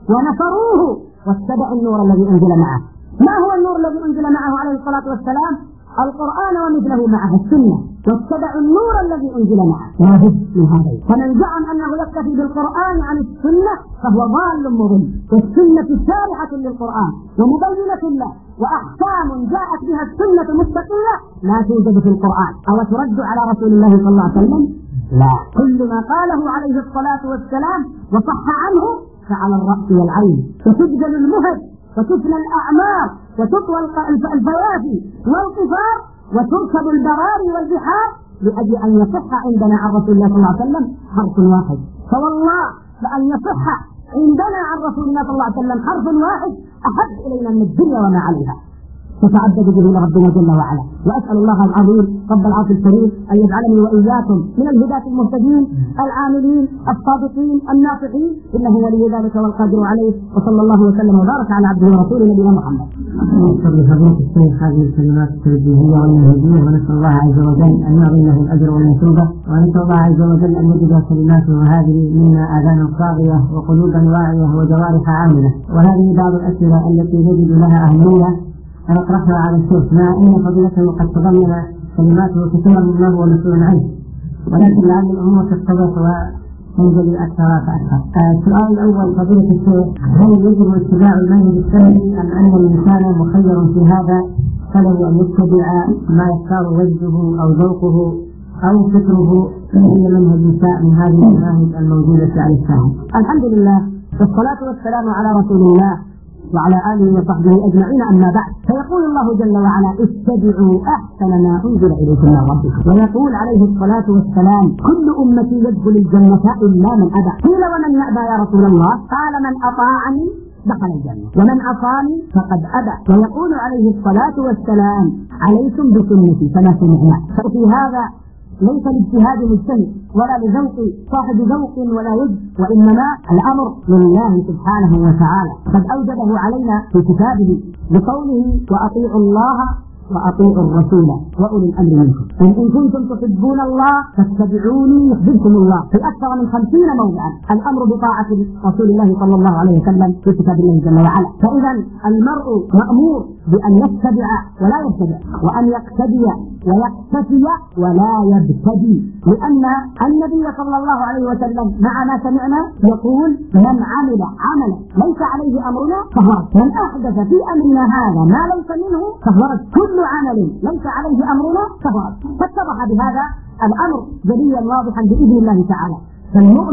ونصروه واتبعوا النور الذي أنزل معه. ما هو النور الذي أنزل معه عليه الصلاة والسلام؟ القرآن ومثله معه السنة، واتبعوا النور الذي أنزل معه. لا بد من هذا. فمن زعم أنه يكتفي بالقرآن عن السنة فهو ضال مضل. والسنة شارحة للقرآن ومبينة له، وأحكام جاءت بها السنة مستقلة لا توجد في القرآن. أو ترد على رسول الله صلى الله عليه وسلم؟ لا، كل ما قاله عليه الصلاة والسلام وصح عنه فعلى الرأس والعين، وتسجل المهد وتفنى الأعمار وتطوى الفوافي والقفار وتركب البراري والبحار لأجل أن يصح عندنا عن رسول الله صلى الله عليه وسلم حرف واحد. فوالله لأن يصح عندنا عن رسول الله صلى الله عليه وسلم حرف واحد أحب إلينا من الدنيا وما عليها. تتعبد به ربنا جل وعلا. وأسأل الله العظيم رب العرش الكريم أن يجعلني وإياكم من الهداة المهتدين العاملين الصادقين الناصحين، إنه ولي ذلك والقادر عليه. وصلى الله وسلم وبارك على عبده ورسوله نبينا محمد. نشكر لحضرة الشيخ هذه الكلمات التوجيهية والمنهجية، ونسأل الله عز وجل أن يعظم له الأجر والمثوبة، ونسأل الله عز وجل أن يجد كلماته هذه منا آذانا صاغية وقلوبا واعية وجوارح عاملة. وهذه بعض الأسئلة التي نجد لها أهمية أنا أطرحها على الشيخ، مع أن فضيلته قد تضمن كلماته كثيرا مما هو مسؤول عنه، ولكن لعل الأمور تتضح وتنجلي أكثر فأكثر. السؤال الأول فضيلة الشيخ: هل يجب اتباع المنهج السلفي أم أن الإنسان مخير في هذا فله أن يتبع ما يختار وجهه أو ذوقه أو فكره في أي منهج شاء من هذه المناهج الموجودة على الساحة؟ الحمد لله والصلاة والسلام على رسول الله وعلى آله وصحبه أجمعين. أما بعد، فيقول الله جل وعلا: اتبعوا أحسن ما أنزل إليكم من ربكم. ويقول عليه الصلاة والسلام: كل أمتي يدخل الجنة إلا من أبى. قيل: ومن يأبى يا رسول الله؟ قال: من أطاعني دخل الجنة ومن عصاني فقد أبى. ويقول عليه الصلاة والسلام: عليكم بسنتي كما سمعنا. ففي هذا ليس لاجتهاد مجتهد ولا لذوق صاحب ذوق ولا وجه، وإنما الأمر لله سبحانه وتعالى، قد أوجبه علينا في كتابه بقوله: وأطيعوا الله وأطيعوا الرسول وأولي الأمر منكم، إن كنتم تحبون الله فاتبعوني يحببكم الله، في أكثر من خمسين موضعا الأمر بطاعة رسول الله صلى الله عليه وسلم في كتاب الله جل وعلا. فإذا المرء مأمور بأن يتبع ولا يتبع، وأن يقتدي ويقتفي ولا يبتدي، لأن النبي صلى الله عليه وسلم مع ما سمعنا يقول: من عمل عملا ليس عليه أمرنا فهو رد، من أحدث في أمرنا هذا ما ليس منه فهو رد، كل عمل ليس عليه أمرنا فهو رد. فاتضح بهذا الأمر جليا واضحا بإذن الله تعالى. فالمؤمن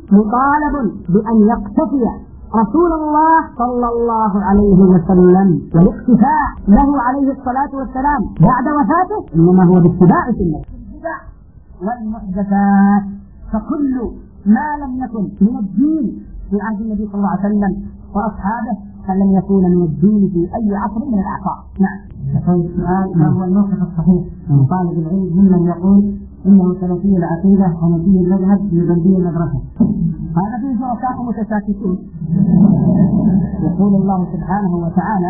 مطالب بأن يقتفي رسول الله صلى الله عليه وسلم، والاقتفاء له عليه الصلاة والسلام بعد وفاته إنما هو باتباع سنته. البدع والمحدثات، فكل ما لم يكن من الدين في عهد النبي صلى الله عليه وسلم وأصحابه فلن يكون من الدين في أي عصر من الأعصار. نعم. السؤال: ما هو الموقف الصحيح من طالب العلم ممن يقول إنه سلفي العقيدة حنفي المذهب ببندي المدرسة؟ هذا فيه شركاء متشاكسون. يقول الله سبحانه وتعالى: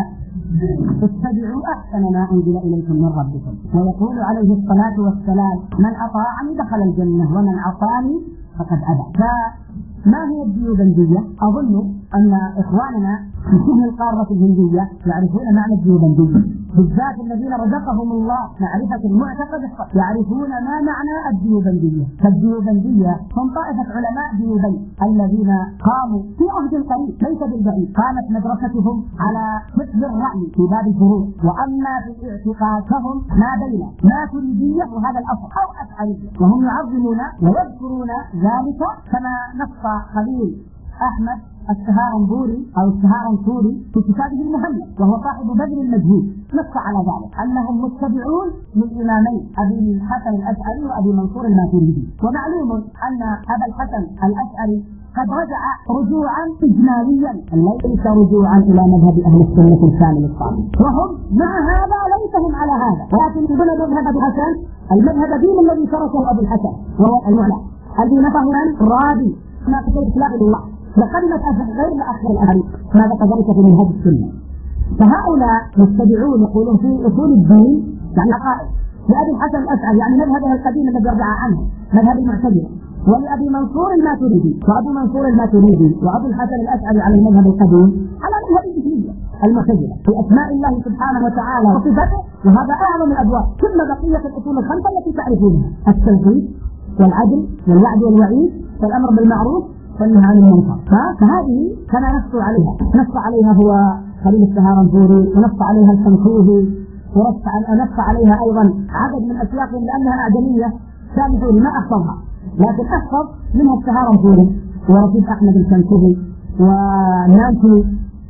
اتبعوا أحسن ما أنزل إليكم من ربكم. ويقول عليه الصلاة والسلام: من أطاعني دخل الجنة ومن عصاني فقد أبى. فما هي الديوبندية؟ أظن أن إخواننا في شبه القارة الهندية يعرفون معنى الديوبندية، بالذات الذين رزقهم الله معرفة المعتقد الصحيح يعرفون ما معنى الديوبندية. فالديوبندية هم طائفة علماء ديوبند الذين قاموا في عهد قريب ليس بالبعيد، قامت مدرستهم على حفظ الرأي في باب الفروع، وأما في الاعتقاد فهم ما بين ماتريدية وهذا الأصل أو أشعرية، وهم يعظمون ويذكرون ذلك كما نص خليل أحمد السهارنبوري أو السهارنبوري في كتابه المهمة، وهو صاحب بذل المجهود، نص على ذلك أنهم متبعون للإمامين أبي الحسن الأشعري وأبي منصور الماتريدي. ومعلوم أن أبا الحسن الأشعري قد رجع رجوعا إجماليا ليس رجوعا إلى مذهب أهل السنة الكامل الصالح، وهم مع هذا ليس هم على هذا، ولكن يقول مذهب أبي الحسن المذهب دين الذي تركه أبو الحسن وهو المعلى الذي نفه عن رادي ما في الإسلام الله لقدمت غير الأخر الأهل ما ذكرت في منهج السنة. فهؤلاء يتبعون يقولون في أصول الدين يعني عقائد لأبي الحسن الأشعري يعني مذهبه القديم الذي رجع عنه مذهب المعتزلة، ولأبي منصور الماتريدي، وأبو منصور الماتريدي وأبو الحسن الأشعري على المذهب القديم على مذهب الجهمية المعتزلة في أسماء الله سبحانه وتعالى وصفاته، وهذا أعظم الأبواب. ثم بقية الأصول الخمسة التي تعرفونها: التوحيد والعدل والوعد والوعيد والأمر بالمعروف والنهي عن المنكر. فهذه كما نص عليها نص عليها هو خليل السهارنبوري، ونص عليها الشنقيطي، ونص عليها أيضا عدد من أسياقهم لأنها أعجمية سامحوني ما أحفظها، لكن أحفظ منها السهارنبوري ورشيد أحمد الشنقيطي ونانسي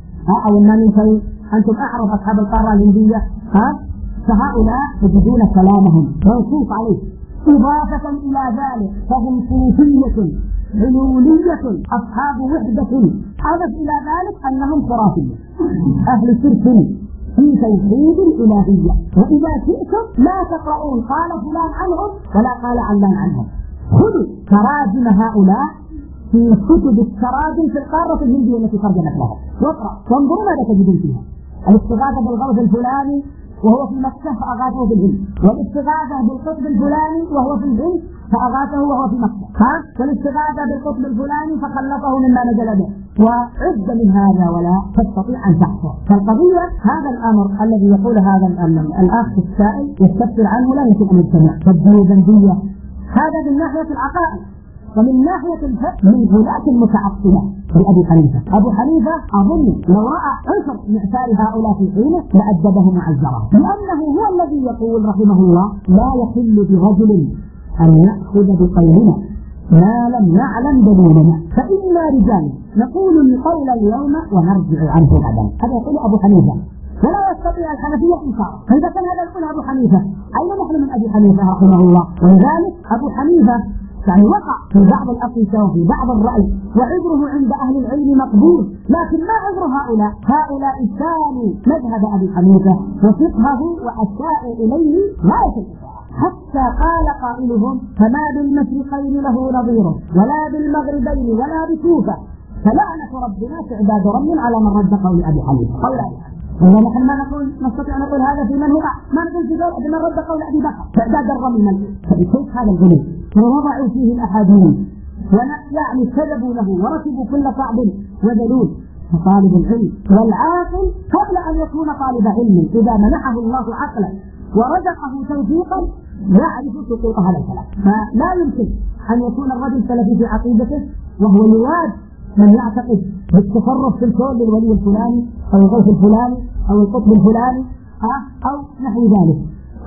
أو النانسي. أنتم أعرف أصحاب القارة الهندية، ها فهؤلاء تجدون كلامهم منصوص عليه. إضافة إلى ذلك فهم صوفية علولية أصحاب وحدة، أضف إلى ذلك أنهم خرافية أهل شرك في توحيد الإلهية. وإذا شئتم لا تقرؤون قال فلان عنهم ولا قال علان عنهم، خذوا تراجم هؤلاء في كتب التراجم في القارة الهندية التي ترجمت لها واقرأ وانظروا ماذا تجدون فيها: الاستغاثة بالغوث الفلاني وهو في مكة فأغاثه بالهند، والاستغاثة بالقطب الفلاني وهو في الهند فأغاثه وهو في مكة، ها والاستغاثة بالقطب الفلاني فخلصه مما نزل به، وعد من هذا ولا تستطيع أن تحصر. فالقضية هذا الأمر الذي يقول هذا الأخ السائل يستفسر عنه لا يمكن أن يجتمع. فالديوبندية هذا من ناحية العقائد، ومن ناحية الفقه من غلاة المتعصبة لأبي حنيفة. أبو حنيفة أظن لو رأى عنصر معسار هؤلاء في حينه لأدبهم وعزرهم، لأنه هو الذي يقول رحمه الله: لا يحل برجل أن يأخذ بقولنا ما لم نعلم دليلنا، فإنا رجال نقول القول اليوم ونرجع عنه غدا. هذا يقول أبو حنيفة، ولا يستطيع الحنفية إنكاره. فإذا كان هذا يقول أبو حنيفة، أين نحن من أبي حنيفة رحمه الله؟ ولذلك أبو حنيفة يعني وقع في بعض الأقيسة وفي بعض الرأي، وعذره عند أهل العلم مقبول، لكن ما عذر هؤلاء؟ هؤلاء كانوا مذهب أبي حنيفة وفقهه وأساءوا إليه لا يصل، حتى قال قائلهم: فما بالمشرقين له نظير ولا بالمغربين ولا بكوفة، فلعنة ربنا تعداد رب على من رد قول أبي حنيفة. قول أبي حنيفة، وإذا نحن ما نقول نستطيع أن نقول هذا في من هو ما نقول في قول من رد قول أبي بكر تعداد الرب من فبكيف هذا الغلو؟ ووضعوا فيه الأحاديث يعني كذبوا له وركبوا كل صعب وذلول. فطالب العلم والعاقل قبل أن يكون طالب علم إذا منحه الله عقلا ورزقه توفيقا يعرف سقوط هذا الكلام. فلا يمكن أن يكون الرجل سلفي في عقيدته وهو يواد من يعتقد بالتصرف في الكون للولي الفلاني أو الغوث الفلاني أو القطب الفلاني أو نحو ذلك.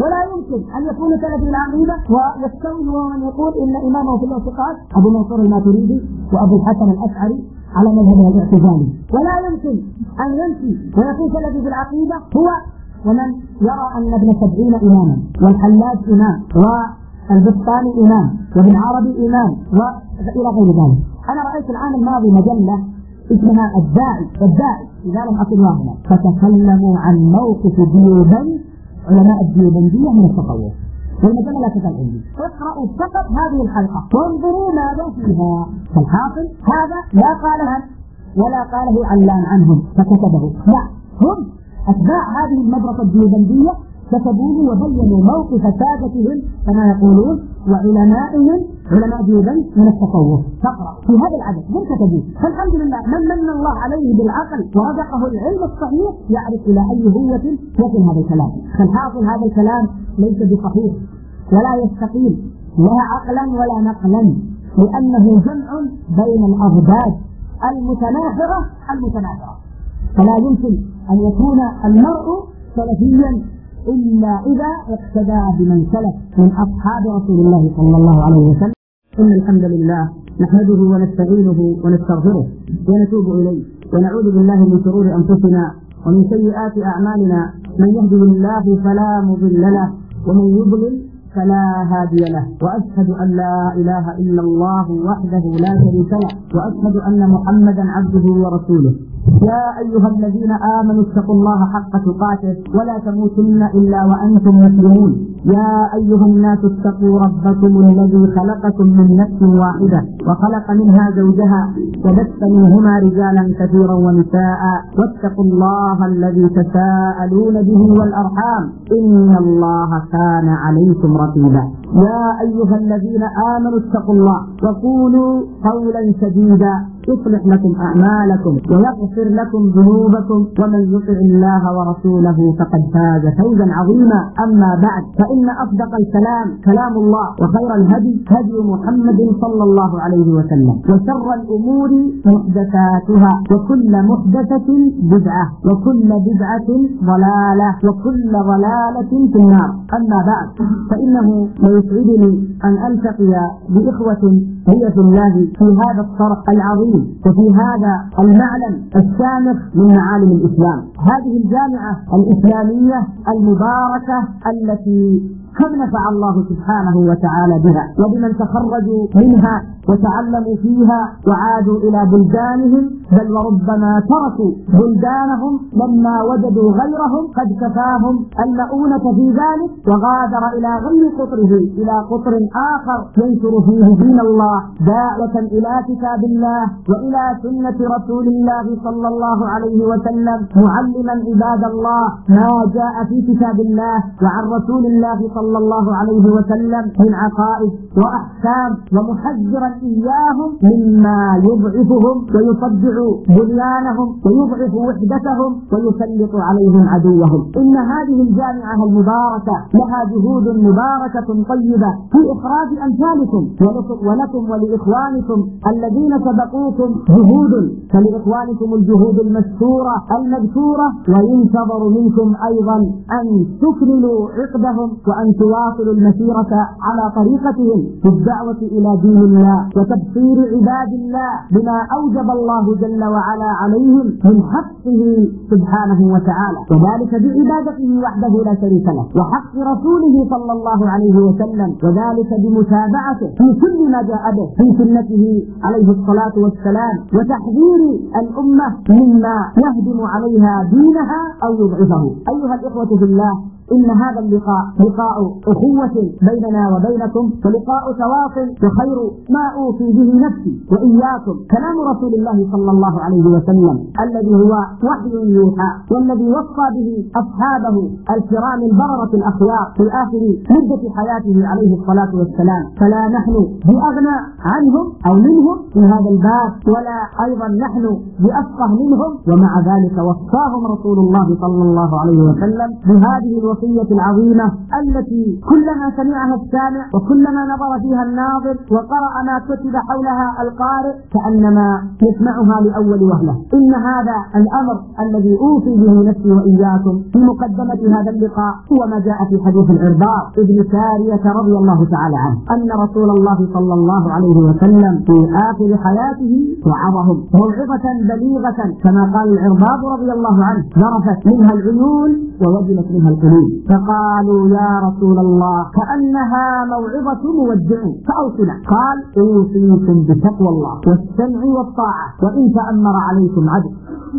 ولا يمكن أن يكون سلفي العقيدة ويستوي هو من يقول إن إمامه في الاعتقاد أبو منصور الماتريدي وأبو الحسن الأشعري على مذهبه الاعتزالي. ولا يمكن أن يمشي ويكون سلفي في العقيدة هو ومن يرى أن ابن سبعين إماما والحلاج إمام والبسطاني إمام وابن عربي إمام وإلى غير ذلك. أنا رأيت العام الماضي مجلة اسمها الداعي الداعي إذا لم أكن واهما، فتكلموا عن موقف ديوبند علماء الديوبندية من التصوف، والمجلة لا تزال عندي. اقرأوا فقط هذه الحلقة وانظروا ماذا فيها. فالحاصل هذا لا قالها ولا قاله علان عنهم فكتبه، لا، هم أتباع هذه المدرسة الديوبندية كتبوه وبينوا موقف سادتهم كما يقولون وعلمائهم علماء ديوبند من التصوف. تقرأ في هذا العدد من كتبوه. فالحمد لله من من الله عليه بالعقل ورزقه العلم الصحيح يعرف إلى أي هوة يصل هذا الكلام. فالحاصل هذا الكلام ليس بصحيح ولا يستقيم لا عقلا ولا نقلا، لأنه جمع بين الأضداد المتنافرة المتنافرة. فلا يمكن أن يكون المرء سلفيا إلا إذا اقتدى بمن سلف من أصحاب رسول الله صلى الله عليه وسلم. إن الحمد لله نحمده ونستعينه ونستغفره ونتوب إليه ونعوذ بالله من شرور أنفسنا ومن سيئات أعمالنا. من يهده الله فلا مضل له ومن يضلل فلا هادي له، وأشهد أن لا إله إلا الله وحده لا شريك له، وأشهد أن محمدا عبده ورسوله. يا أيها الذين آمنوا اتقوا الله حق تقاته ولا تموتن إلا وأنتم مسلمون. يا أيها الناس اتقوا ربكم الذي خلقكم من نفس واحدة وخلق منها زوجها وبث منهما رجالا كثيرا ونساء، واتقوا الله الذي تساءلون به والأرحام إن الله كان عليكم رقيبا. يا أيها الذين آمنوا اتقوا الله وقولوا قولا سديدا يصلح لكم أعمالكم ويغفر لكم ذنوبكم، ومن يطع الله ورسوله فقد فاز فوزا عظيما. أما بعد، فإن أصدق الكلام كلام الله، وخير الهدي هدي محمد صلى الله عليه وسلم، وشر الأمور محدثاتها، وكل محدثة بدعة، وكل بدعة ضلالة، وكل ضلالة في النار. أما بعد، فإنه يسعدني أن ألتقي بإخوة هي في الله في هذا الطرح العظيم وفي هذا المعلم الشامخ من معالم الإسلام. هذه الجامعة الإسلامية المباركة التي كم نفع الله سبحانه وتعالى بها وبمن تخرجوا منها وتعلموا فيها وعادوا إلى بلدانهم، بل وربما تركوا بلدانهم لما وجدوا غيرهم قد كفاهم المؤونة في ذلك، وغادر إلى غير قطره إلى قطر آخر ينشر فيه دين الله دعوة إلى كتاب الله وإلى سنة رسول الله صلى الله عليه وسلم، معلما عباد الله ما جاء في كتاب الله وعن رسول الله صلى الله عليه وسلم من عقائد وأحكام، ومحذرا إياهم مما يضعفهم ويصدع بنيانهم ويضعف وحدتهم ويسلط عليهم عدوهم. إن هذه الجامعة المباركة لها جهود مباركة طيبة في إخراج أمثالكم ولكم ولإخوانكم الذين سبقوكم جهود، فلإخوانكم الجهود المشكورة المذكورة، وينتظر منكم أيضا أن تكملوا عقدهم وأن تواصلوا المسيرة على طريقتهم في الدعوة إلى دين الله وتبصير عباد الله بما أوجب الله جل وعلا عليهم من حقه سبحانه وتعالى، وذلك بعبادته وحده لا شريك له، وحق رسوله صلى الله عليه وسلم، وذلك بمتابعته في كل ما جاء به في سنته عليه الصلاة والسلام، وتحذير الأمة مما يهدم عليها دينها أو يضعفه. أيها الإخوة في الله، إن هذا اللقاء لقاء أخوة بيننا وبينكم، ولقاء تواصل، وخير ما أوصي به نفسي وإياكم كلام رسول الله صلى الله عليه وسلم الذي هو وحي يوحى، والذي وصى به أصحابه الكرام البررة الأخيار في آخر مدة حياته عليه الصلاة والسلام، فلا نحن بأغنى عنهم أو منهم في هذا الباب، ولا أيضا نحن بأفقه منهم، ومع ذلك وصاهم رسول الله صلى الله عليه وسلم بهذه الوصية الوصية العظيمة التي كلما سمعها السامع وكلما نظر فيها الناظر وقرأ ما كتب حولها القارئ كأنما يسمعها لأول وهلة. إن هذا الأمر الذي أوصي به نفسي وإياكم في مقدمة هذا اللقاء هو ما جاء في حديث العرباض ابن سارية رضي الله تعالى عنه أن رسول الله صلى الله عليه وسلم في آخر حياته وعظهم موعظة بليغة كما قال العرباض رضي الله عنه ذرفت منها العيون ووجلت منها القلوب، فقالوا يا رسول الله كأنها موعظة مودع فأوصنا. قال أوصيكم بتقوى الله والسمع والطاعة وإن تأمر عليكم عبد،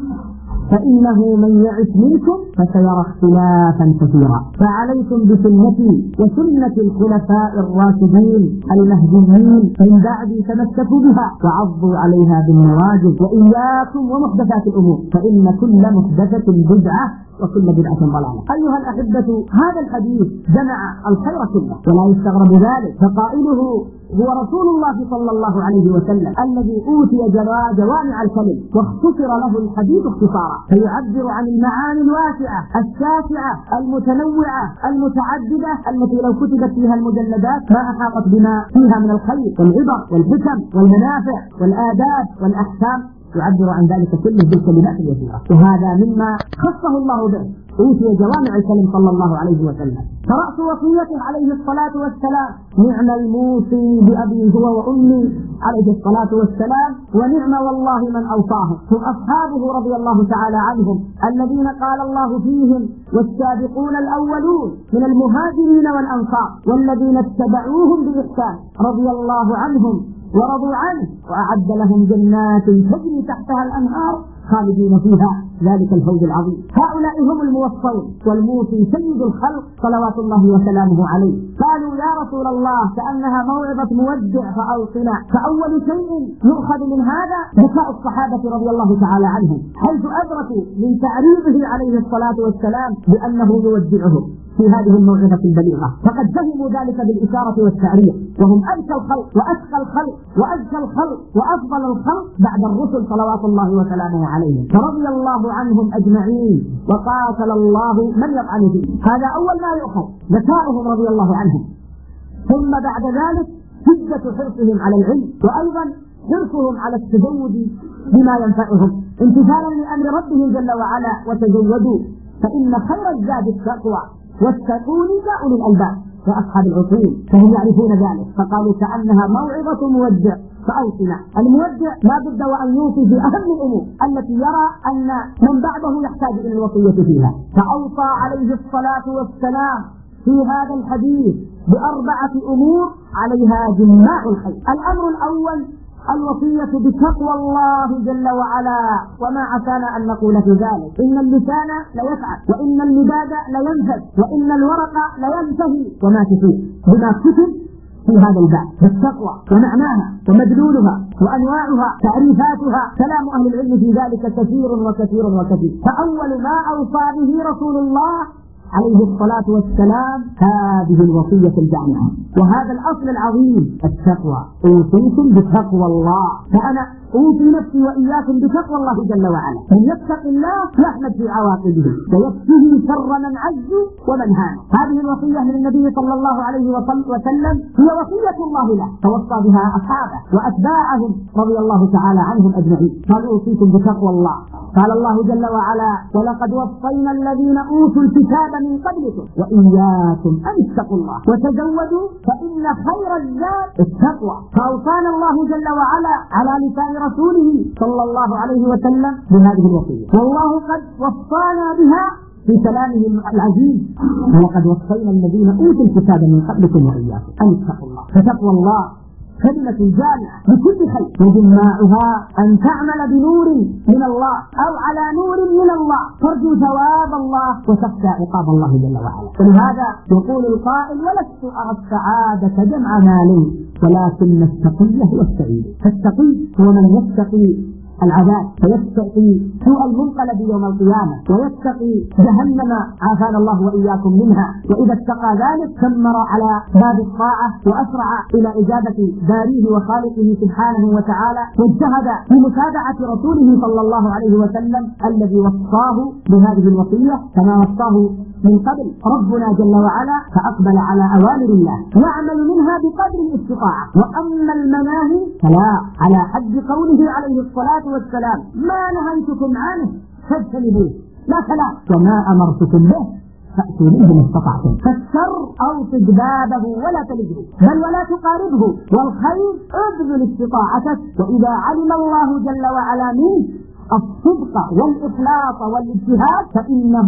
فإنه من يعش منكم فسيرى اختلافا كثيرا، فعليكم بسنتي وسنة الخلفاء الراشدين المهديين من بعدي تمسكوا بها وعضوا عليها بالنواجذ، وإياكم ومحدثات الأمور فإن كل محدثة بدعة وكل بدعة ضلالة. أيها الأحبة، هذا الحديث جمع الخير كله ولا يستغرب ذلك، فقائله هو رسول الله صلى الله عليه وسلم الذي أوتي جوامع الكلم واختصر له الحديث اختصارا، فيعبر عن المعاني الواسعة الشاسعة المتنوعة المتعددة التي لو كتبت فيها المجلدات ما أحاطت بما فيها من الخير والعبر والحكم والمنافع والآداب والأحكام، يعبر عن ذلك كله بالكلمات اليسيرة، وهذا مما خصه الله به، أوتي جوامع الكلم صلى الله عليه وسلم. فرأس وصيته عليه الصلاة والسلام نعم الموصي بأبي هو وأمي عليه الصلاة والسلام، ونعم والله من أوصاه، هم أصحابه رضي الله تعالى عنهم الذين قال الله فيهم والسابقون الأولون من المهاجرين والأنصار والذين اتبعوهم بإحسان رضي الله عنهم ورضوا عنه وأعد لهم جنات تجري تحتها الأنهار خالدين فيها ذلك الفوز العظيم. هؤلاء هم الموصون والموصي سيد الخلق صلوات الله وسلامه عليه. قالوا يا رسول الله كأنها موعظة مودع فأوصنا، فأول شيء يؤخذ من هذا بكاء الصحابة رضي الله تعالى عنهم حيث أدركوا من تعريضه عليه الصلاة والسلام بأنه يودعهم في هذه الموعظة البليغة، فقد فهموا ذلك بالإشارة والتعريض، وهم أذكى الخلق وأتقى الخلق وأزكى الخلق وأفضل الخلق بعد الرسل صلوات الله وسلامه عليهم، فرضي الله عنهم أجمعين وقاتل الله من يطعن فيه. هذا أول ما يؤخذ ذكاؤهم رضي الله عنهم، ثم بعد ذلك شدة حرصهم على العلم، وأيضا حرصهم على التزود بما ينفعهم امتثالا لأمر ربهم جل وعلا، وتزودوا فإن خير الزاد التقوى واتقون يا أولي الألباب وأصحاب العقول، فهم يعرفون ذلك، فقالوا كأنها موعظة مودع فأوصنا. المودع لا بد وأن يوصي بأهم الأمور التي يرى أن من بعده يحتاج إلى الوصية فيها، فأوصى عليه الصلاة والسلام في هذا الحديث بأربعة أمور عليها جماع الخير. الأمر الأول الوصية بتقوى الله جل وعلا، وما عسانا أن نقول في ذلك، إن اللسان ليفعل وإن المداد لينفذ وإن الورق لينتهي وما تفيد بما كتب في هذا الباب بالتقوى ومعناها ومدلولها وأنواعها تعريفاتها. كلام أهل العلم في ذلك كثير وكثير وكثير. فأول ما أوصى به رسول الله عليه الصلاة والسلام هذه الوصية الجامعة وهذا الأصل العظيم التقوى. أوصيكم بتقوى الله، فأنا أوصي نفسي وإياكم بتقوى الله جل وعلا. من يتق الله يحمد في عواقبه ويكفيه شر من عز ومن هان. هذه الوصية من النبي صلى الله عليه وسلم هي وصية الله له، توصى بها أصحابه وأتباعهم رضي الله تعالى عنهم أجمعين. قال أوصيكم بتقوى الله. قال الله جل وعلا ولقد وصينا الذين أوتوا الكتاب من قبلكم وإياكم أن اتقوا الله وتزودوا فإن خير الزاد التقوى. فأوصانا الله جل وعلا على لسان رسوله صلى الله عليه وسلم بهذه الوصية، والله قد وصانا بها في كلامه العزيز ولقد وصينا الذين أوتوا الكتاب من قبلكم وإياكم أن اتقوا الله. فتقوى الله كلمة جامعة لكل خير، وجماعها أن تعمل بنور من الله أو على نور من الله ترجو ثواب الله وتخشى عقاب الله جل وعلا. ولهذا يقول القائل ولست أرى السعادة جمع مال ولكن التقي هو السعيد. فالتقي هو من يتقي العذاب ويتقي سوء المنقلب يوم القيامة ويتقي جهنم عافانا الله وإياكم منها، وإذا اتقى ذلك ثمر على باب الطاعة وأسرع إلى إجابة باريه وخالقه سبحانه وتعالى، واجتهد في متابعة رسوله صلى الله عليه وسلم الذي وصاه بهذه الوصية كما وصاه من قبل ربنا جل وعلا فأقبل على أوامر الله يعمل منها بقدر الاستطاعة، وأما المناهي فلا، على حد قوله عليه الصلاة والسلام: ما نهيتكم عنه فاجتنبوه، لا فلا، وما أمرتكم به فأتوا منه ما استطعتم. فالشر أوصد بابه ولا تلجه، بل ولا تقاربه، والخير ابذل استطاعتك، وإذا علم الله جل وعلا منه الصدق والإخلاص والاجتهاد فإنه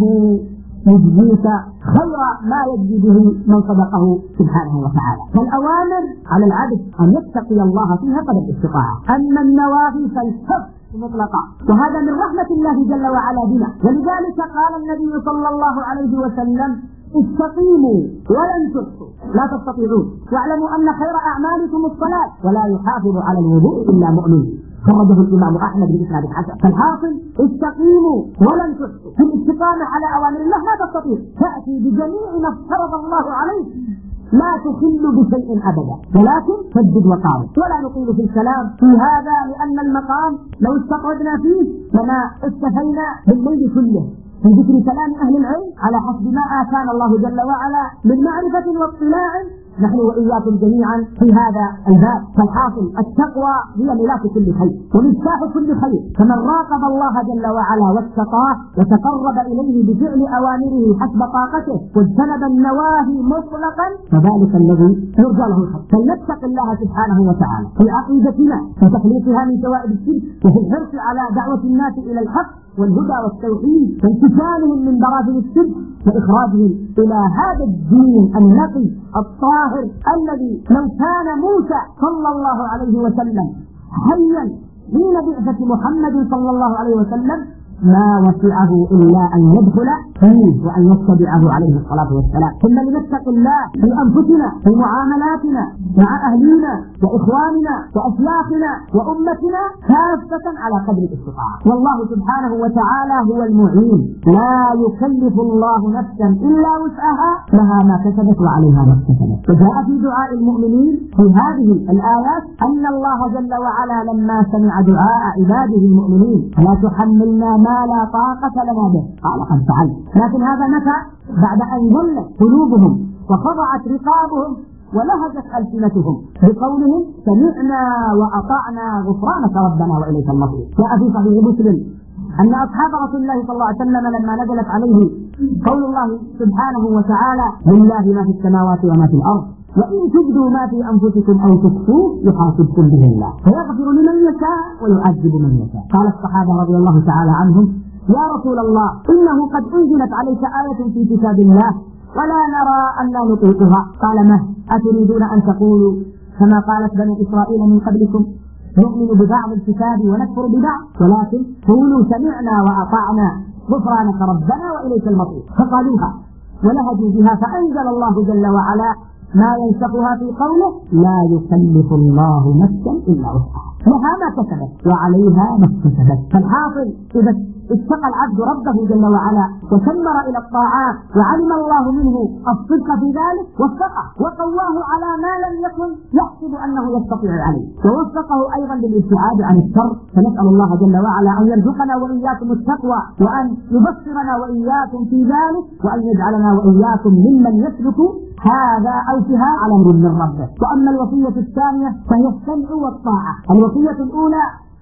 يجزيك خير ما يجزي به من صدقه سبحانه وتعالى. فالأوامر على العبد أن يتقي الله فيها قدر الاستطاعة، أما النواهي فالحفظ مطلقا، وهذا من رحمة الله جل وعلا بنا. ولذلك قال النبي صلى الله عليه وسلم: استقيموا ولن تحصوا، لا تستطيعون، واعلموا أن خير أعمالكم الصلاة، ولا يحافظ على الوضوء إلا مؤمن. خرجه الإمام أحمد بإسناد حسن. فالحاصل استقيموا ولن تحصوا، في الاستقامة على أوامر الله لا تستطيع، تأتي بجميع ما افترض الله عليه، لا تخل بشيء أبدا، ولكن سدد وقارب. ولا نطيل في الكلام في هذا لأن المقام لو استطردنا فيه لما استفينا بالليل كله في ذكر كلام أهل العلم على حسب ما آتانا الله جل وعلا من معرفة واطلاع نحن وإياكم جميعا في هذا الباب. فالحاصل التقوى هي ملاك كل خير ومفتاح كل خير، فمن راقب الله جل وعلا واتقاه وتقرب إليه بفعل أوامره حسب طاقته واجتنب النواهي مطلقا فذلك الذي يرجى له الخير. فلنتق الله سبحانه وتعالى في عقيدتنا وتخليصها من شوائب الشرك، وفي الحرص على دعوة الناس إلى الحق والهدى والتوحيد، وانتشالهم من براثن الشرك وإخراجهم إلى هذا الدين النقي الطاهر الذي لو كان موسى صلى الله عليه وسلم حيا حين بعثة محمد صلى الله عليه وسلم ما وسعه إلا أن يدخل فيه وأن يتبعه عليه الصلاة والسلام. ثم لنتق الله في أنفسنا في معاملاتنا مع أهلنا وإخواننا وأشياخنا وأمتنا كافة على قدر الاستطاعة، والله سبحانه وتعالى هو المعين، لا يكلف الله نفسا إلا وسعها، لها ما كسبت وعليها ما اكتسبت. وجاء في دعاء المؤمنين في هذه الآيات أن الله جل وعلا لما سمع دعاء عباده المؤمنين: لا تحملنا ما لا طاقة لنا به، قال قد فعلت. لكن هذا متى؟ بعد أن ظلت قلوبهم وخضعت رقابهم ولهجت ألسنتهم بقولهم: سمعنا وأطعنا غفرانك ربنا وإليك المصير. جاء في صحيح مسلم أن أصحاب رسول الله صلى الله عليه وسلم لما نزلت عليه قول الله سبحانه وتعالى: لله ما في السماوات وما في الأرض وإن تبدوا ما في أنفسكم أو تخفوه يحاسبكم به الله فيغفر لمن يشاء ويعذب من يشاء. قال الصحابة رضي الله تعالى عنهم: يا رسول الله إنه قد أنزلت عليك آية في كتاب الله ولا نرى أن لا نطيقها. قال: ما أتريدون أن تقولوا كما قالت بنو إسرائيل من قبلكم نؤمن ببعض الكتاب ونكفر ببعض، ولكن قولوا سمعنا وأطعنا غفرانك ربنا وإليك المصير. فقالوها ولهجوا بها، فأنزل الله جل وعلا ما ينسخها في قوله: لا يكلف الله نفسا إلا وسعها، لها ما كسبت وعليها ما اكتسبت. فالحاصل إذا اتقى العبد ربه جل وعلا وثمر إلى الطاعات وعلم الله منه الصدق في ذلك وفقه وقواه على ما لم يكن يحسب أنه يستطيع عليه، ووفقه أيضا للابتعاد عن الشر. فنسأل الله جل وعلا أن يرزقنا وإياكم التقوى، وأن يبصرنا وإياكم في ذلك، وأن يجعلنا وإياكم ممن يسلك هذا أو فيها على أمر من ربه. وأما الوصية الثانية فهي السمع والطاعة. الوصية الأولى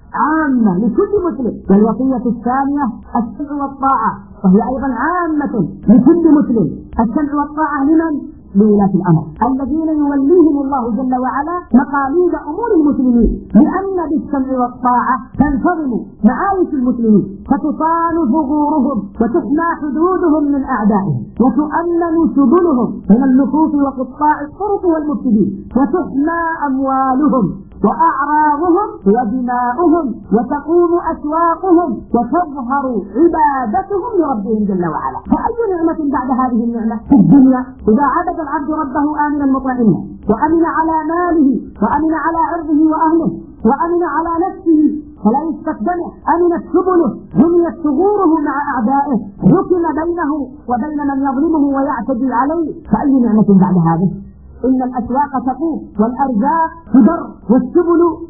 عامة لكل مسلم، والوصية الثانية السمع والطاعة وهي أيضا عامة لكل مسلم. السمع والطاعة لمن؟ لولاة الأمر الذين يوليهم الله جل وعلا مقاليد أمور المسلمين، لأن بالسمع والطاعة تنتظم معايش المسلمين، فتصان ثغورهم وتحمى حدودهم من أعدائهم، وتؤمن سبلهم من اللصوص وقطاع الطرق والمفسدين، وتحمى أموالهم وأعراضهم ودماؤهم، وتقوم أسواقهم، وتظهر عبادتهم لربهم جل وعلا. فأي نعمة بعد هذه النعمة في الدنيا إذا عبد العبد ربه آمنا مطمئنا، وأمن على ماله، وأمن على عرضه وأهله، وأمن على نفسه فلا يستخدمه، أمنت سبله، بنيت ثغوره مع أعدائه، حكم بينه وبين من يظلمه ويعتدي عليه. فأي نعمة بعد هذه؟ إن الأسواق تقوم والأرزاق تدر والسبل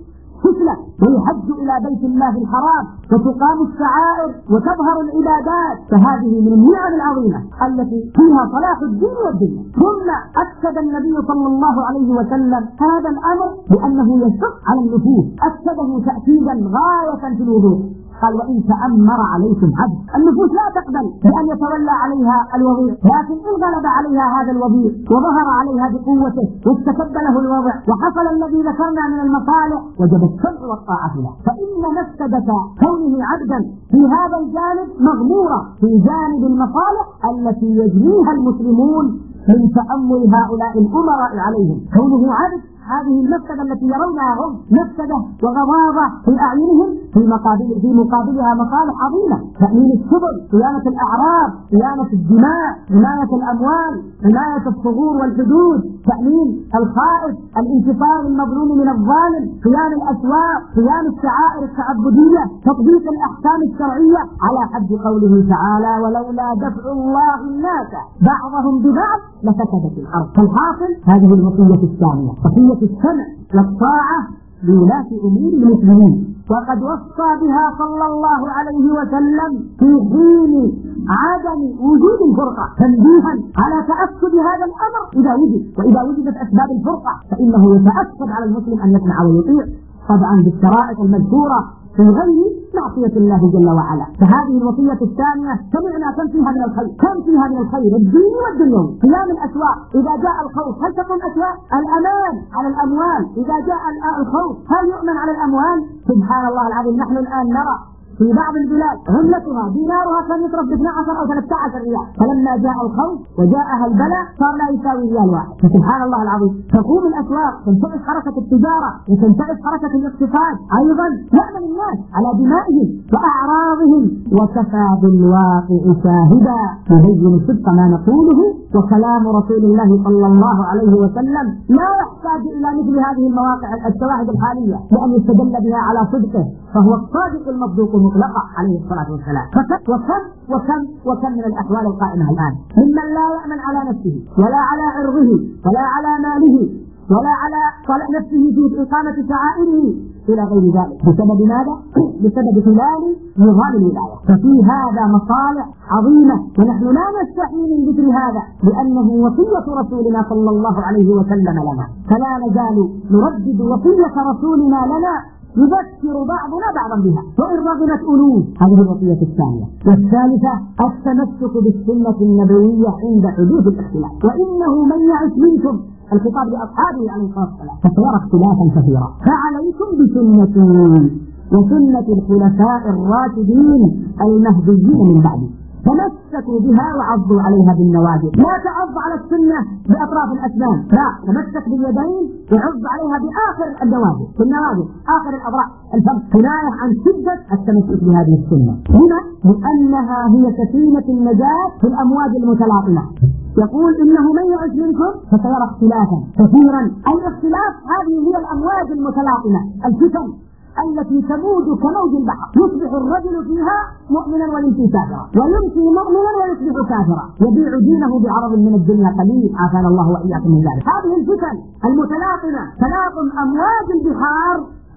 تسلك ويحج إلى بيت الله الحرام وتقام الشعائر وتظهر العبادات، فهذه من النعم العظيمة التي فيها صلاح الدين والدنيا. ثم أكد النبي صلى الله عليه وسلم هذا الأمر بأنه يشق على النفوس، أكده تأكيدا غاية في الوضوح. قال: وإن تأمر عليكم عبد. النفوس لا تقبل بأن يتولى عليها الوضيع، لكن إن غلب عليها هذا الوضيع وظهر عليها بقوته واستكب له الوضع وحصل الذي ذكرنا من المصالح وجب السمع والطاعة له. فإن مفسدة كونه عبدا في هذا الجانب مغمورة في جانب المصالح التي يجنيها المسلمون من تأمل هؤلاء الأمراء عليهم. كونه عبد هذه المفسدة التي يرونها هم مفسدة وغضاضة في أعينهم، في مقابل في مقابلها مصالح عظيمة: تأمين السبل، صيانة الأعراض، صيانة الدماء، حماية الأموال، حماية الثغور والحدود، تأمين الخائف، الانتصار المظلوم من الظالم، قيام الأسواق، قيام الشعائر التعبدية، تطبيق الأحكام الشرعية على حد قوله تعالى: ولولا دفع الله الناس بعضهم ببعض لفسدت الأرض. فالحاصل هذه الوصية الثانية، وصية السمع والطاعة لولاة أمور المسلمين، وقد وصى بها صلى الله عليه وسلم في حين عدم وجود الفرقة، تنبيها على تأكد هذا الأمر إذا وجد، وإذا وجدت أسباب الفرقة فإنه يتأكد على المسلم أن يسمع ويطيع، طبعا بالشرائط المذكورة في غير معصية الله جل وعلا. فهذه الوصية الثانية سمعنا كم فيها من الخير، كم فيها من الخير الديني والدنيوي. قيام الأسواق، إذا جاء الخوف هل تقوم أسواق؟ الأمان على الأموال، إذا جاء الخوف هل يؤمن على الأموال؟ سبحان الله العظيم، نحن الآن نرى في بعض البلاد عملتها دينارها كان يصرف ب اثني عشر أو ثلاثة عشر ريال، فلما جاء الخوف وجاءها البلاء صار لا يساوي ريال واحد. سبحان الله العظيم. تقوم الأسواق، تنتعش حركة التجارة وتنتعش حركة الاقتصاد، أيضا يأمن الناس على دمائهم وأعراضهم. وكفى بالواقع شاهدا يبين صدق ما نقوله، وكلام رسول الله صلى الله عليه وسلم لا يحتاج إلى مثل هذه المواقع الشواهد الحالية لأن يستدل بها على صدقه، فهو الصادق المصدوق مطلقا عليه الصلاة والسلام. وكم وكم وكم من الأحوال القائمة الآن ممن لا يأمن على نفسه ولا على عرضه ولا على ماله ولا على نفسه في إقامة شعائره إلى غير ذلك، بسبب ماذا؟ بسبب خلال نظام الولاية. ففي هذا مصالح عظيمة، ونحن لا نستحي من ذكر هذا لأنه وصية رسولنا صلى الله عليه وسلم لنا، فلا نزال نردد وصية رسولنا لنا، يذكر بعضنا بعضا بها وإن رغبت ألوف. هذه الوصية الثانية. والثالثة التمسك بالسنة النبوية عند حدوث الاختلاف، وإنه من يعش منكم، الخطاب لأصحابه عليه الصلاة والسلام، فسيرى اختلافا كثيرا، فعليكم بسنتي وسنة الخلفاء الراشدين المهديين من بعدي، تمسكوا بها وعضوا عليها بالنواجذ. لا تعض على السنة بأطراف الأسنان، لا، تمسك باليدين وعض عليها بآخر النواجذ، بالنواجذ آخر الأضراع الفم، كناية عن شدة التمسك بهذه السنة. هنا لأنها هي سفينة النجاة في الأمواج المتلاطمة. يقول إنه من يعش منكم فسيرى اختلافا كثيرا. الاختلاف هذه هي الأمواج المتلاطمة، الفتن التي تموج كموج البحر، يصبح الرجل فيها مؤمنا ويمسي كافرا، ويمسي مؤمنا ويصبح كافرا، يبيع دينه بعرض من الدنيا قليل، عافانا الله وإياكم من ذلك. هذه الفتن المتلاطمة تلاطم أمواج البحار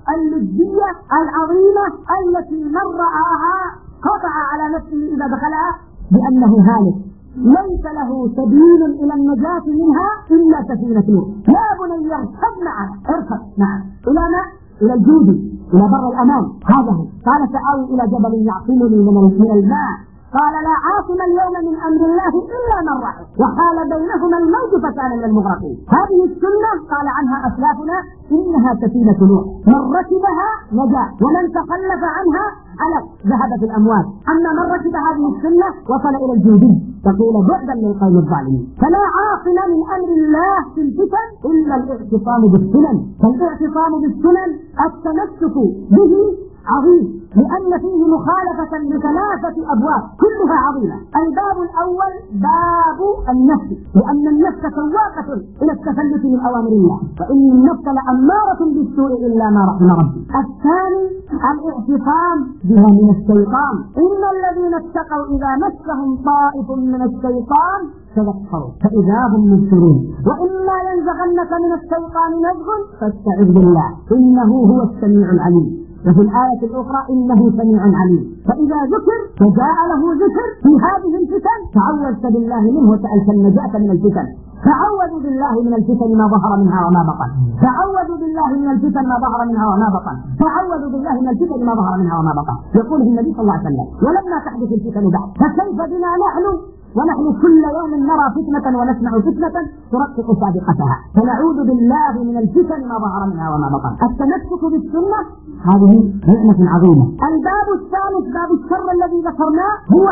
اللجية العظيمة التي من رآها قطع على نفسه إذا دخلها بأنه هالك، ليس له سبيل إلى النجاة منها إلا سفينة نوح. يا بني اركب معنا، اركب معنا إلى ما؟ إلى الجود، إلى بر الأمان. هذا هو. قال سآوي إلى جبل يعصمني من الماء، قال لا عاصم اليوم من أمر الله إلا من رحم، وحال بينهما الموج فكان من المغرقين. هذه السنة قال عنها أسلافنا إنها سفينة نوح، من ركبها نجا ومن تخلف عنها علق، ذهبت الأموال. أما من ركب هذه السنة وصل إلى الجودي، تقول بعدا للقوم الظالمين. فلا عاصم من أمر الله في الفتن إلا الاعتصام بالسنن. فالاعتصام بالسنن التمسك به عظيم، لأن فيه مخالفة لثلاثة أبواب كلها عظيمة. الباب الأول باب النفس، لأن النفس سواقة إلى التفلت من أوامر الله، وإن النفس لأمارة بالسوء إلا ما رحم ربي. الثاني الاعتصام بها من الشيطان، إن الذين اتقوا إذا مسهم طائف من الشيطان تذكروا فإذا هم مبصرون. وإما ينزغنك من الشيطان نزغ فاستعذ بالله إنه هو السميع العليم. وفي الآية الأخرى إنه سميع عليم. فإذا ذكر فجاء له ذكر في هذه الفتن تعوذت بالله منه وسألت النجاة من الفتن. تعوذوا بالله من الفتن ما ظهر منها وما بطن. تعوذوا بالله من الفتن ما ظهر منها وما بطن. تعوذوا بالله من الفتن ما ظهر منها وما بطن. يقول النبي صلى الله عليه وسلم ولما تحدث الفتن بعد فكيف بنا نحن ونحن كل يوم نرى فتنة ونسمع فتنة ترقق سابقتها. فنعوذ بالله من الفتن ما ظهر منها وما بطن. التمسك بالسنة هذه نعمة عظيمة. الباب الثالث باب الشر الذي ذكرناه هو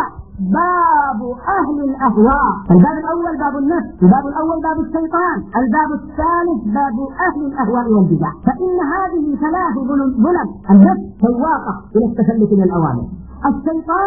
باب أهل الأهواء. الباب الأول باب النفس، الباب الأول باب الشيطان، الباب الثالث باب أهل الأهواء والبدع. فإن هذه ثلاث ظلم. النفس سواقة إلى التسلط من الأوامر، الشيطان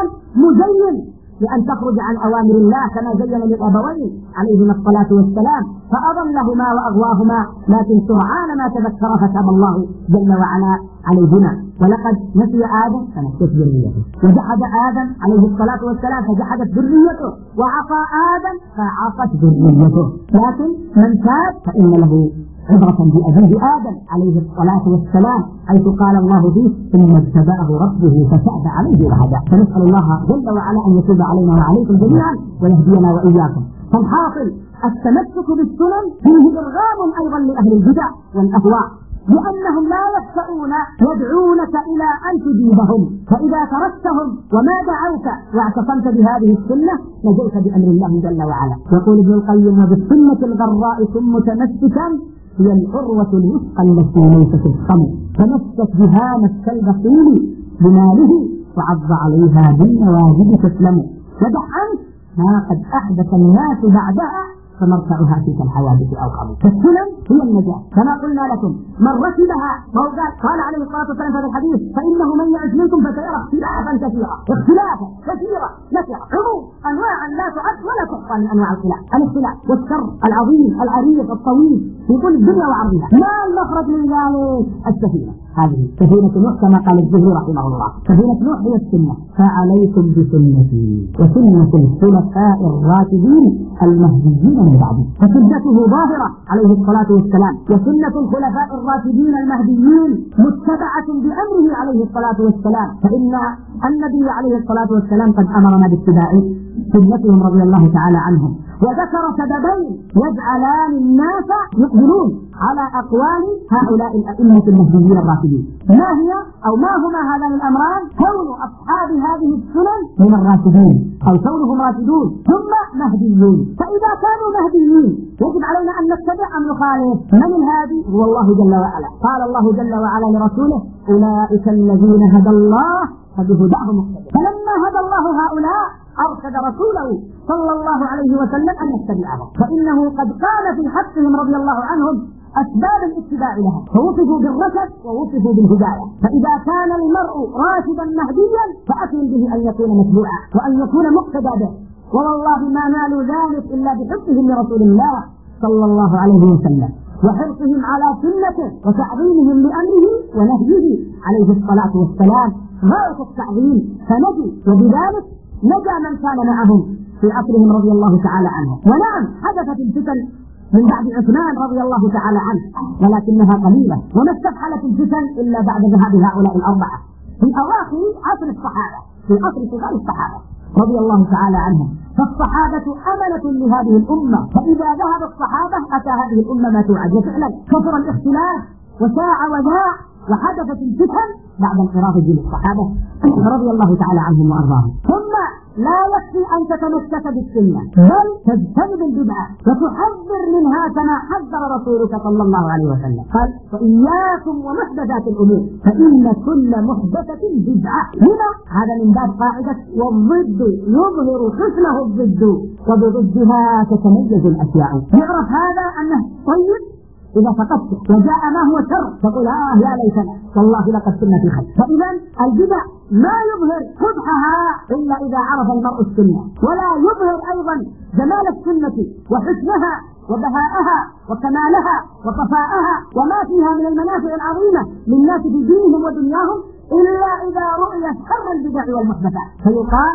مزين لأن تخرج عن أوامر الله كما زين للأبوين عليهما الصلاة والسلام فأضلهما وأغواهما لكن سرعان ما تذكر فتاب الله جل وعلا عليهما. ولقد نسي آدم فنسيت ذريته، وجحد آدم عليه الصلاة والسلام فجحدت ذريته، وعصى آدم فعصت ذريته. لكن من تاب فإن له عبرة بأبيه آدم عليه الصلاة والسلام حيث قال الله فيه ثم اجتباه ربه فتاب عليه وهدى. فنسأل الله جل وعلا أن يتوب علينا وعليكم جميعا ويهدينا وإياكم. فالحاصل التمسك بالسنن فيه إرغام أيضا لأهل البدع والأهواء لأنهم لا يخشعون يدعونك إلى أن تجيبهم. فإذا تركتهم وما دعوك واعتصمت بهذه السنة نجيت بأمر الله جل وعلا. يقول ابن القيم وبالسنة الغراء ثم متمسكا هي العروة الوثقى التي ليست الخمر تمسك بها مسك البخيل بماله وعض عليها بالنواجذ تسلم. ودع عنك ما قد أحدث الناس بعدها فمرتعها تلك الحوادث أو قبل. فالسنن هي النجاة كما قلنا لكم. من ركبها قال عليه الصلاة والسلام في هذا الحديث فإنه من يعش منكم فسيرى اختلافا كثيرا اختلافا كثيرا نكرة عموم أنواعا لا تعد ولا تحصى من أنواع الخلاف. الاختلاف والشر العظيم العريض الطويل في كل الدنيا وعرضها. ما المخرج من ذلك؟ السفينة. هذه سفينة نوح كما قال الزهري رحمه الله. سفينة نوح هي السنة. فعليكم بسنتي وسنة الخلفاء الراشدين المهديين من بعده. فسنته ظاهرة عليه الصلاة والسلام وسنة الخلفاء الراشدين المهديين متبعة بأمره عليه الصلاة والسلام. فإن النبي عليه الصلاة والسلام قد أمرنا باتباع سنتهم رضي الله تعالى عنهم. وذكر سببين يجعلان الناس يقبلون على أقوال هؤلاء الأئمة المهديين الراشدين. ما هي أو ما هما هذان الأمران؟ كون أصحاب هذه السنن من الراشدين أو كونهم راشدون ثم مهديون. فإذا كانوا مهديين يجب علينا أن نتبع أم نخالف؟ من الهادي؟ هو الله جل وعلا. قال الله جل وعلا لرسوله أولئك الذين هدى الله فبهداه مقتدى. فلما هدى الله هؤلاء أرشد رسوله صلى الله عليه وسلم أن نتبعه فإنه قد قال في حقهم رضي الله عنهم أسباب الاتباع لها فوصفوا بالرشد ووصفوا بالهداية. فإذا كان المرء راشدا مهديا فأكرم به أن يكون متبوعا وأن يكون مقتدى به. والله ما نالوا ذلك إلا بحبهم لرسول الله صلى الله عليه وسلم وحرصهم على سنته وتعظيمهم لأمره ونهيه عليه الصلاة والسلام غاية التعظيم. فنجي وبذلك نجا من كان معهم في عصرهم رضي الله تعالى عنهم. ونعم حدثت الفتن من بعد عثمان رضي الله تعالى عنه ولكنها قليلة وما استفحلت الفتن إلا بعد ذهاب هؤلاء الأربعة في أواخر عصر الصحابة في عصر صغار الصحابة رضي الله تعالى عنهم. فالصحابة أمنة لهذه الأمة فإذا ذهب الصحابة أتى هذه الأمة ما توعد. وفعلا كثر الاختلاف وساع وذاع وحدثت الفتن بعد انقراض جيل الصحابة رضي الله تعالى عنهم وأرضاهم. ثم لا يكفي أن تتمسك بالسنة بل تجتنب البدعة وتحذر منها كما حذر رسولك صلى الله عليه وسلم. قال فإياكم ومحدثات الأمور فإن كل محدثة بدعة. هنا هذا من باب قاعدة والضد يظهر حسنه الضد وبضدها تتميز الأشياء. يعرف هذا أنه طيب إذا فقدت وجاء ما هو شر تقول آه يا ليتنا والله لقد كنا في خير. فإذا البدع ما يظهر قبحها إلا إذا عرف المرء السنة ولا يظهر أيضا جمال السنة وحسنها وبهاءها وكمالها وصفاءها وما فيها من المنافع العظيمة للناس في دينهم ودنياهم إلا إذا رؤيت شر البدع والمحدثات. فيقال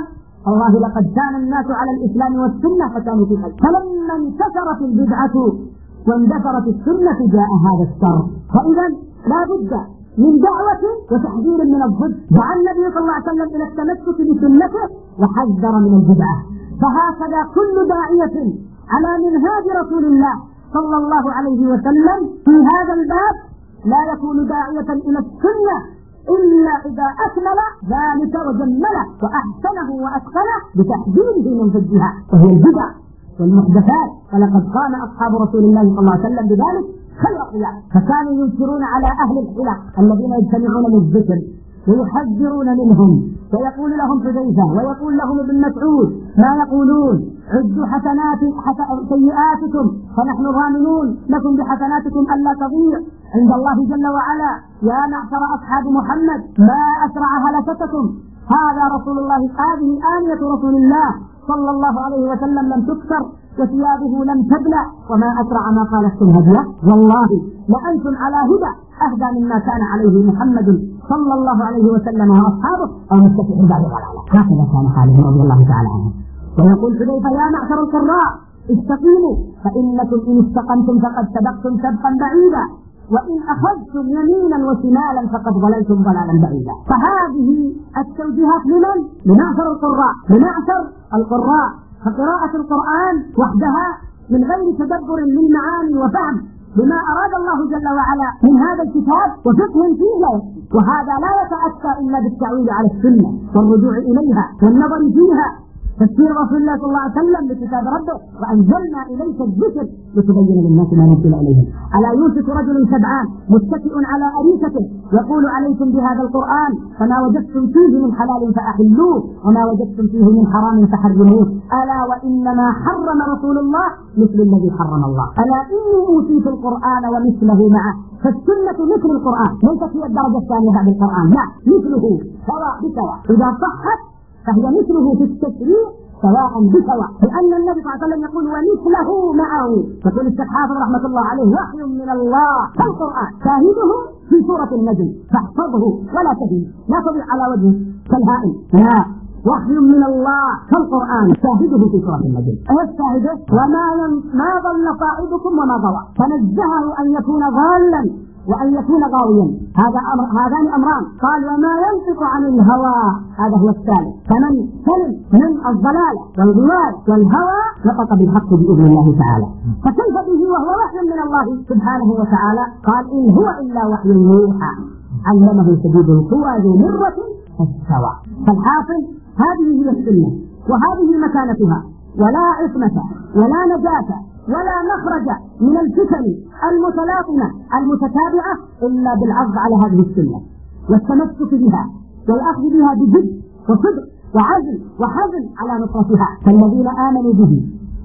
والله لقد كان الناس على الإسلام والسنة فكانوا في حج، فلما انتشرت البدعة واندثرت السنة جاء هذا الشر. فإذا لا بد من دعوة وتحذير من الضد، دعا النبي صلى الله عليه وسلم إلى التمسك بسنته وحذر من البدعة. فهكذا كل داعية على منهاج رسول الله صلى الله عليه وسلم في هذا الباب لا يكون داعية إلى السنة إلا إذا أكمل ذلك وجمله وأحسنه وأتقنه بتحذيره من ضدها وهي البدع والمحدثات. ولقد قام أصحاب رسول الله صلى الله عليه وسلم بذلك خير قيام، فكانوا ينكرون على أهل الحلق الذين يجتمعون للذكر ويحذرون منهم، ويقول لهم حذيفة ويقول لهم ابن مسعود ما يقولون: عدوا حسنات سيئاتكم فنحن ضامنون لكم بحسناتكم ألا تضيع عند الله جل وعلا. يا معشر أصحاب محمد ما أسرع هلكتكم، هذا رسول الله، هذه آنية رسول الله صلى الله عليه وسلم لم تكسر وثيابه لم تبلى، وما أسرع ما قالت الهدية. والله لأنتم على هدى أهدى مما كان عليه محمد صلى الله عليه وسلم وأصحابه أو متفقين بعد ضلالة. هكذا كان حاله رضي الله تعالى عنه. ويقول حذيفة: يا معشر القراء استقيموا فإنكم إن استقمتم فقد سبقتم سبقا بعيدا، وإن أخذتم يمينا وشمالا فقد ضللتم ضلالا بعيدا. فهذه التوجيهات لمن؟ لمعشر القراء، لمعشر القراء. فقراءة القرآن وحدها من غير تدبر للمعاني وفهم بما أراد الله جل وعلا من هذا الكتاب وفقه فيه لا يكفي، وهذا لا يتأتى إلا بالتعويل على السنة والرجوع إليها والنظر فيها. تفسير رسول الله صلى الله عليه وسلم بكتاب ربه: وأنزلنا إليك الذكر لتبين للناس ما نزل إليهم. ألا يوشك رجل سبعان متكئ على أريكته يقول: عليكم بهذا القرآن فما وجدتم فيه من حلال فأحلوه وما وجدتم فيه من حرام فحرموه. ألا وإنما حرم رسول الله مثل الذي حرم الله. ألا إني أوتيت القرآن ومثله معه. فالسنة مثل القرآن، ليست هي الدرجة الثانية هذا القرآن، لا، مثله سواء بسواء. إذا صحت فهي مثله في التشريع سواء بسواء، لأن النبي صلى الله عليه وسلم يقول: ومثله معه. يقول الشيخ حافظ رحمة الله عليه: وحي من الله كالقرآن شاهده في سورة النجم فاحفظه ولا تهن، لا تضيع على وجهه كالهائم، لا، وحي من الله كالقرآن شاهده في سورة النجم. أهل شاهده: وما ما ضل صاحبكم وما ضوى، فنزهه أن يكون ضالا وأن يكون غاويا. هذا أمر، هذان أمران. قال: وما ينطق عن الهوى، هذا هو الثالث. فمن سلم من الضلال والضلال والهوى نطق بالحق بإذن الله تعالى. فكيف به وهو وحي من الله سبحانه وتعالى؟ قال: إن هو إلا وحي يوحى علمه شديد القوى ذو مرة فاستوى. فالحاصل هذه هي السنة وهذه مكانتها، ولا عصمة ولا نجاة ولا مخرج من الفتن المتلاطمة المتتابعة إلا بالعرض على هذه السنة والتمسك بها والأخذ بها بجد وصدق وعزم وحزم على نصرتها. فالذين آمنوا به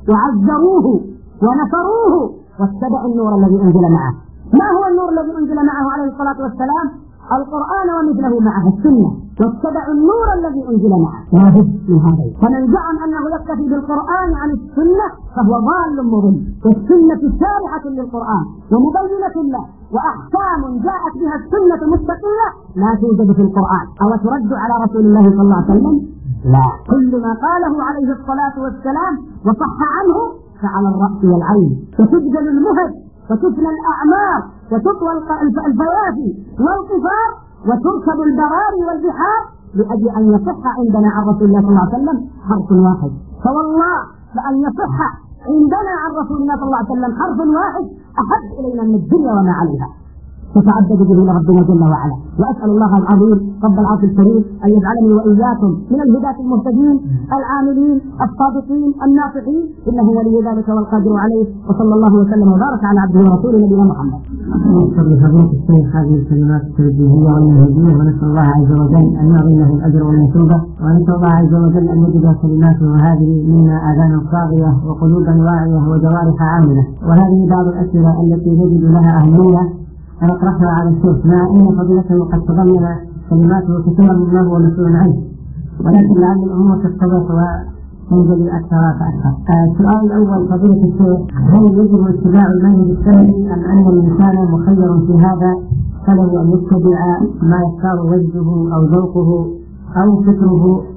وعزروه ونصروه واتبعوا النور الذي أنزل معه. ما هو النور الذي أنزل معه عليه الصلاة والسلام؟ القرآن ومثله معه السنة، واتبعوا النور الذي أنزل معه. لا بد من هذا. فمن زعم أنه يكتفي بالقرآن عن السنة فهو ضال مضل. والسنة شارحة للقرآن ومبينة له، وأحكام جاءت بها السنة مستقلة لا توجد في القرآن. أو ترد على رسول الله صلى الله عليه وسلم؟ لا، كل ما قاله عليه الصلاة والسلام وصح عنه فعلى الرأس والعين، وتبذل المهد وتفنى الأعمار وتطوى الفوافي والقفار وتركب البراري والبحار لأجل أن يصح عندنا عن رسول الله صلى الله عليه وسلم حرف واحد. فوالله لأن يصح عندنا عن رسول الله صلى الله عليه وسلم حرف واحد أحب إلينا من الدنيا وما عليها. فتعبد به لربنا جل وعلا. وأسأل الله العظيم رب العرش الكريم أن يجعلني وإياكم من الهداة المهتدين العاملين الصادقين الناصحين، إنه ولي ذلك والقادر عليه. وصلى الله وسلم وبارك على عبده ورسوله نبينا محمد. نصلي فضيلة الشيخ هذه الكلمات التوجيهية والمنهجية، ونسأل الله عز وجل أن يعظم له الأجر والمثوبة، ونسأل الله عز وجل أن يجد كلماته هذه منا آذانا صاغية وقلوبا واعية وجوارح عاملة. وهذه بعض الأسئلة التي نجد لها أهمية نطرحها على الشيخ، مع أن فضيلته قد تضمن كلماته كثيرا مما هو مسؤول عنه، ولكن لعل الأمور تتضح وتنجلي أكثر فأكثر. السؤال الأول فضيلة الشيخ: هل يجب اتباع المنهج السلفي أم أن الإنسان مخير في هذا فله أن يتبع ما يختار وجهه أو ذوقه أو فكره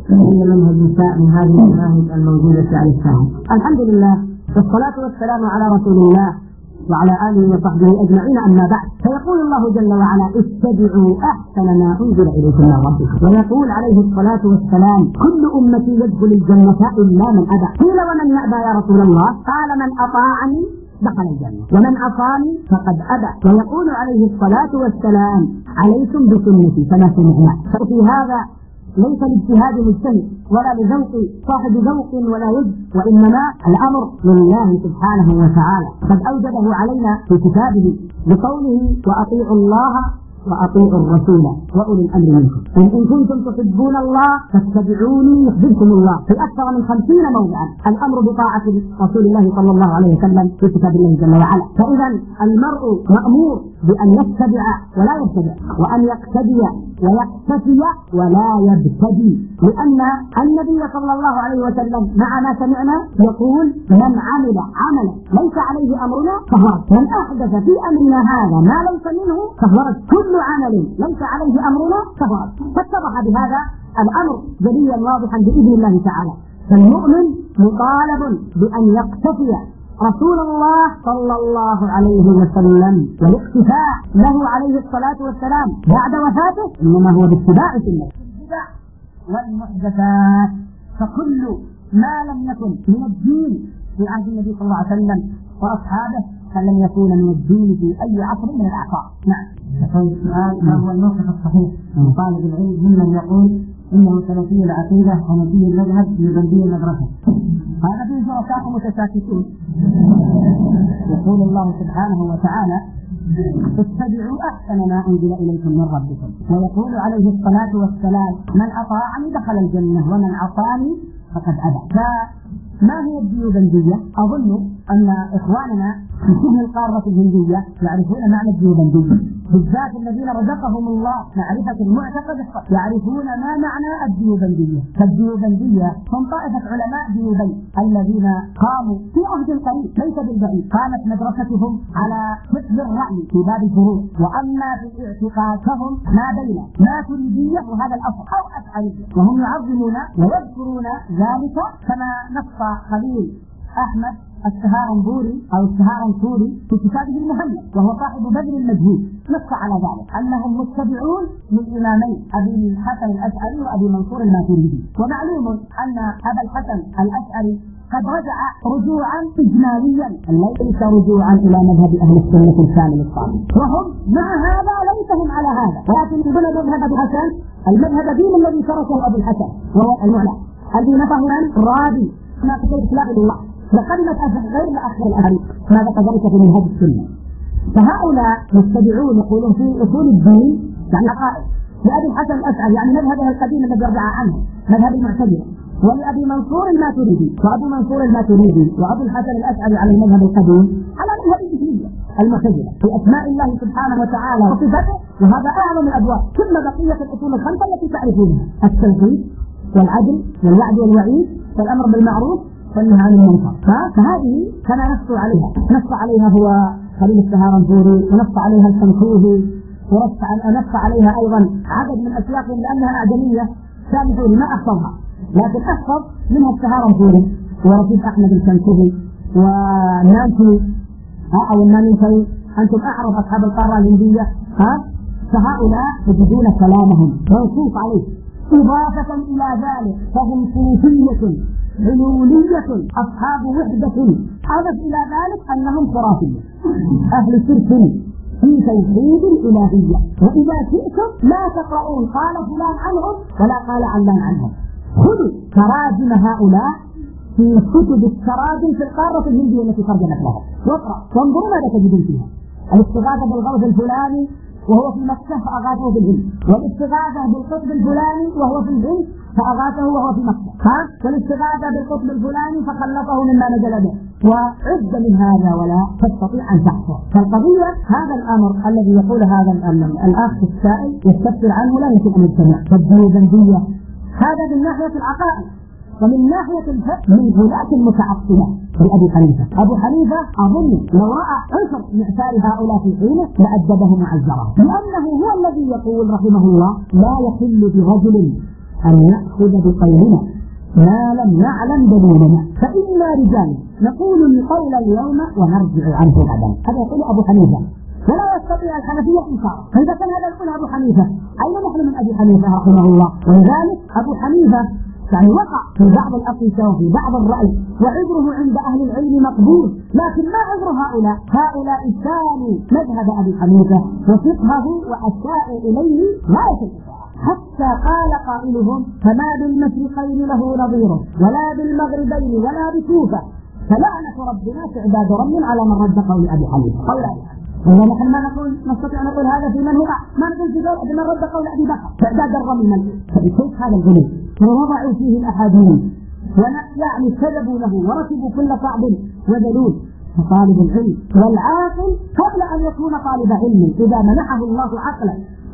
أي منهج النساء من هذه المناهج الموجودة على الساحة؟ الحمد لله والصلاة والسلام على رسول الله وعلى آله وصحبه أجمعين، أما بعد، فيقول الله جل وعلا: اتبعوا أحسن ما أنزل إليكم من ربكم. ويقول عليه الصلاة والسلام: كل أمتي يدخل الجنة إلا من أبى. قيل: ومن يأبى يا رسول الله؟ قال: من أطاعني دخل الجنة ومن عصاني فقد أبى. ويقول عليه الصلاة والسلام: عليكم بسنتي كما سمعنا. ففي هذا ليس لاجتهاد مجتهد ولا لذوق صاحب ذوق ولا يد، وإنما الأمر لله سبحانه وتعالى، قد أوجبه علينا في كتابه بقوله: وأطيعوا الله وأطيعوا الرسول وأولي الأمر منكم إن, إن كنتم تحبون الله فاتبعوني يحببكم الله، في أكثر من خمسين موضعا الأمر بطاعة رسول الله صلى الله عليه وسلم في كتاب الله جل وعلا. فإذا المرء مأمور بأن يتبع ولا يبتدع، وأن يقتدي ويقتفي ولا يبتدي، لأن النبي صلى الله عليه وسلم مع ما سمعنا يقول: من عمل عملا ليس عليه أمرنا فهو رد، من أحدث في أمرنا هذا ما ليس منه فهو رد، كل عمل ليس عليه أمرنا فهو رد. فاتضح بهذا الأمر جليا واضحا بإذن الله تعالى. فالمؤمن مطالب بأن يقتفي رسول الله صلى الله عليه وسلم، والاقتفاء له عليه الصلاة والسلام بعد وفاته إنما هو باتباع سنته. البدع والمحدثات، فكل ما لم يكن من الدين في عهد النبي صلى الله عليه وسلم وأصحابه فلم يكون من الدين في أي عصر من الأعصار. نعم. يقول السؤال: ما هو الموقف الصحيح من طالب العلم ممن يقول إنه سلفي العقيدة حنفي المذهب لبلدي المدرسة؟ هذا فيه شركاء متشاكسون. يقول الله سبحانه وتعالى: اتبعوا أحسن ما أنزل إليكم من ربكم. ويقول عليه الصلاة والسلام: من أطاعني دخل الجنة ومن عصاني فقد أبى. فما هي الديوبندية؟ أظن أن إخواننا في شبه القارة الهندية يعرفون معنى الديوبندية، بالذات الذين رزقهم الله معرفة المعتقد الصحيح يعرفون ما معنى الديوبندية. فالديوبندية هم طائفة علماء ديوبند الذين قاموا في عهد قريب ليس بالبعيد، قامت مدرستهم على حفظ الرأي في باب الفروع، وأما في اعتقادهم ما بين ماتريدية وهذا الأصل أو أشعرية، وهم يعظمون ويذكرون ذلك كما نص خليل أحمد السهارنبوري أو السهارنبوري في كتابه المهمة، وهو صاحب بذل المجهود، نص على ذلك أنهم متبعون للإمامين أبي الحسن الأشعري وأبي منصور الماتريدي. ومعلوم أن أبا الحسن الأشعري قد رجع رجوعا إجماليا ليس رجوعا إلى مذهب أهل السنة الكامل الصالح، وهم مع هذا ليس هم على هذا، ولكن يقول مذهب أبي الحسن المذهب دين الذي تركه أبو الحسن وهو المعلى الذي نفه عن رادي ما تقول إطلاق الله لقلت أفضل غير لأخر الأهل ما ذكر ذلك في منهج السنة. فهؤلاء متبعون يقولون في أصول الدين يعني عقائد لأبي الحسن الأشعري يعني مذهبه القديم الذي يرجع عنه مذهب المعتزلة، ولأبي منصور الماتريدي وأبو منصور الماتريدي وأبو الحسن الأشعري على المذهب القديم على مذهب الجهمية المعتزلة في أسماء الله سبحانه وتعالى وصفاته. وهذا أعظم الأبواب، ثم بقية الأصول الخمسة التي تعرفونها: التوحيد والعدل والوعد والوعيد والأمر بالمعروف والنهي عن المنكر. فهذه كما نص عليها نص عليها هو خليل السهارنبوري، ونص عليها الشنقيطي، ونص عليها أيضا عدد من أسياقهم لأنها أعجمية سامحوني ما أحفظها، لكن أحفظ منها السهارنبوري ورشيد أحمد الشنقيطي ونانسي أو النانسي. أنتم أعرف أصحاب القارة الهندية، ها فهؤلاء تجدون كلامهم منصوص عليه. إضافة إلى ذلك فهم صوفية علولية أصحاب وحدة، أضف إلى ذلك أنهم خرافية أهل شرك في توحيد الإلهية. وإذا شئتم لا تقرؤون قال فلان عنهم ولا قال علان عنهم، خذوا تراجم هؤلاء في كتب التراجم في القارة الهندية التي ترجمت لها واقرأ وانظروا ماذا تجدون فيها: الاستغاثة بالغوث الفلاني وهو في مكة فأغاثه بالهند، والاستغاثة بالقطب الفلاني وهو في الهند فأغاثه وهو في مكة، ها والاستغاثة بالقطب الفلاني فخلصه مما نزل به، وعد من هذا ولا تستطيع أن تحصر. فالقضية هذا الأمر الذي يقول هذا الأخ السائل يستفسر عنه لا يمكن أن يجتمع. فالديوبندية هذا من ناحية العقائد، ومن ناحية الفقه من غلاة المتعصبة لأبي حنيفة. أبو حنيفة أظن لو رأى عنصر معسار هؤلاء في حينه لأدبهم وعزرهم، لأنه هو الذي يقول رحمه الله: لا يحل برجل أن نأخذ بقولنا ما لم نعلم دليلنا، فإنا رجال نقول القول اليوم ونرجع عنه غدا. هذا يقول أبو حنيفة، ولا يستطيع الحنفية إنكاره. فإذا كان هذا يقول أبو حنيفة، أين نحن من أبي حنيفة رحمه الله؟ ولذلك أبو حنيفة يعني وقع في بعض الأقيسة وفي بعض الرأي، وعذره عند أهل العلم مقبول، لكن ما عذر هؤلاء؟ هؤلاء كانوا مذهب أبي حنيفة وفقهه وأساءوا إليه غاية الإساءة، حتى قال قائلهم: فما بالمشرقين له نظير ولا بالمغربين ولا بكوفة، فلعنة ربنا تعداد رمل على من رد قول أبي حنيفة. قول أبي حنيفة، ونحن ما نقول نستطيع نقول هذا في من هو ما نقول في قول من رد قول أبي بكر تعداد الرمل. فبكيف هذا الغلو؟ ووضعوا فيه الأحاديث يعني كذبوا له وركبوا كل صعب وذلول. فطالب العلم والعاقل قبل أن يكون طالب علم إذا منحه الله عقلا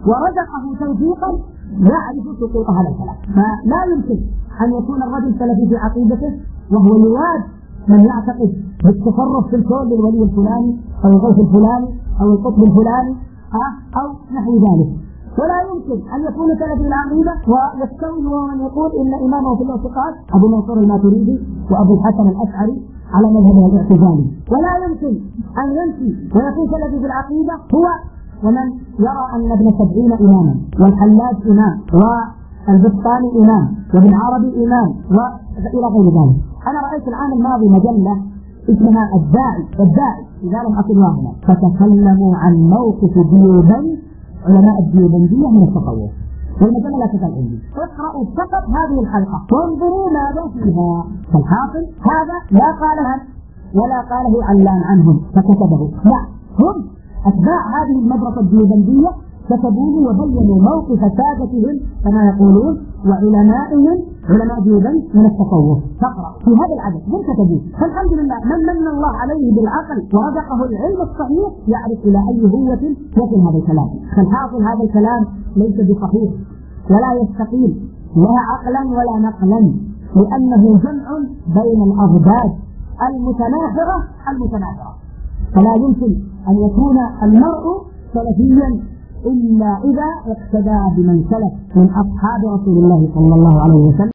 ورزقه توفيقا يعرف سقوط هذا الكلام. فلا يمكن أن يكون الرجل سلفي في عقيدته وهو يواد من يعتقد بالتصرف في الكون للولي الفلاني أو الغوث الفلاني أو القطب الفلاني أو نحو ذلك. ولا يمكن أن يكون سلفي العقيدة ويستوي ومن يقول إن إمامه في الاعتقاد أبو منصور الماتريدي وأبو الحسن الأشعري على مذهبه الاعتزالي. ولا يمكن أن ينفي ويكون سلفي في العقيدة هو ومن يرى أن ابن سبعين إماما والحلاج إمام والبسطاني إمام وابن عربي إمام وإلى غير ذلك. أنا رأيت العام الماضي مجلة اسمها الداعي الداعي إذا لم أكن واهما، فتكلموا عن موقف ديوبند علماء الديوبندية من التصوف، والمجلة لا تزال عندي. اقرأوا فقط هذه الحلقة وانظروا ماذا فيها. فالحاصل هذا لا قالها ولا قاله علان عنهم فكتبه، لا، هم أتباع هذه المدرسة الديوبندية كتبوه وبينوا موقف سادتهم كما يقولون وعلمائهم علماء ديوبند من التصوف. تقرأ في هذا العدد من كتبوه. فالحمد لله من من الله عليه بالعقل ورزقه العلم الصحيح يعرف إلى أي هوة يصل هذا الكلام. فالحاصل هذا الكلام ليس بصحيح ولا يستقيم لا عقلا ولا نقلا، لأنه جمع بين الأضداد المتنافرة المتنافرة. فلا يمكن أن يكون المرء سلفيا إلا إذا اقتدى بمن سلف من أصحاب رسول الله صلى الله عليه وسلم.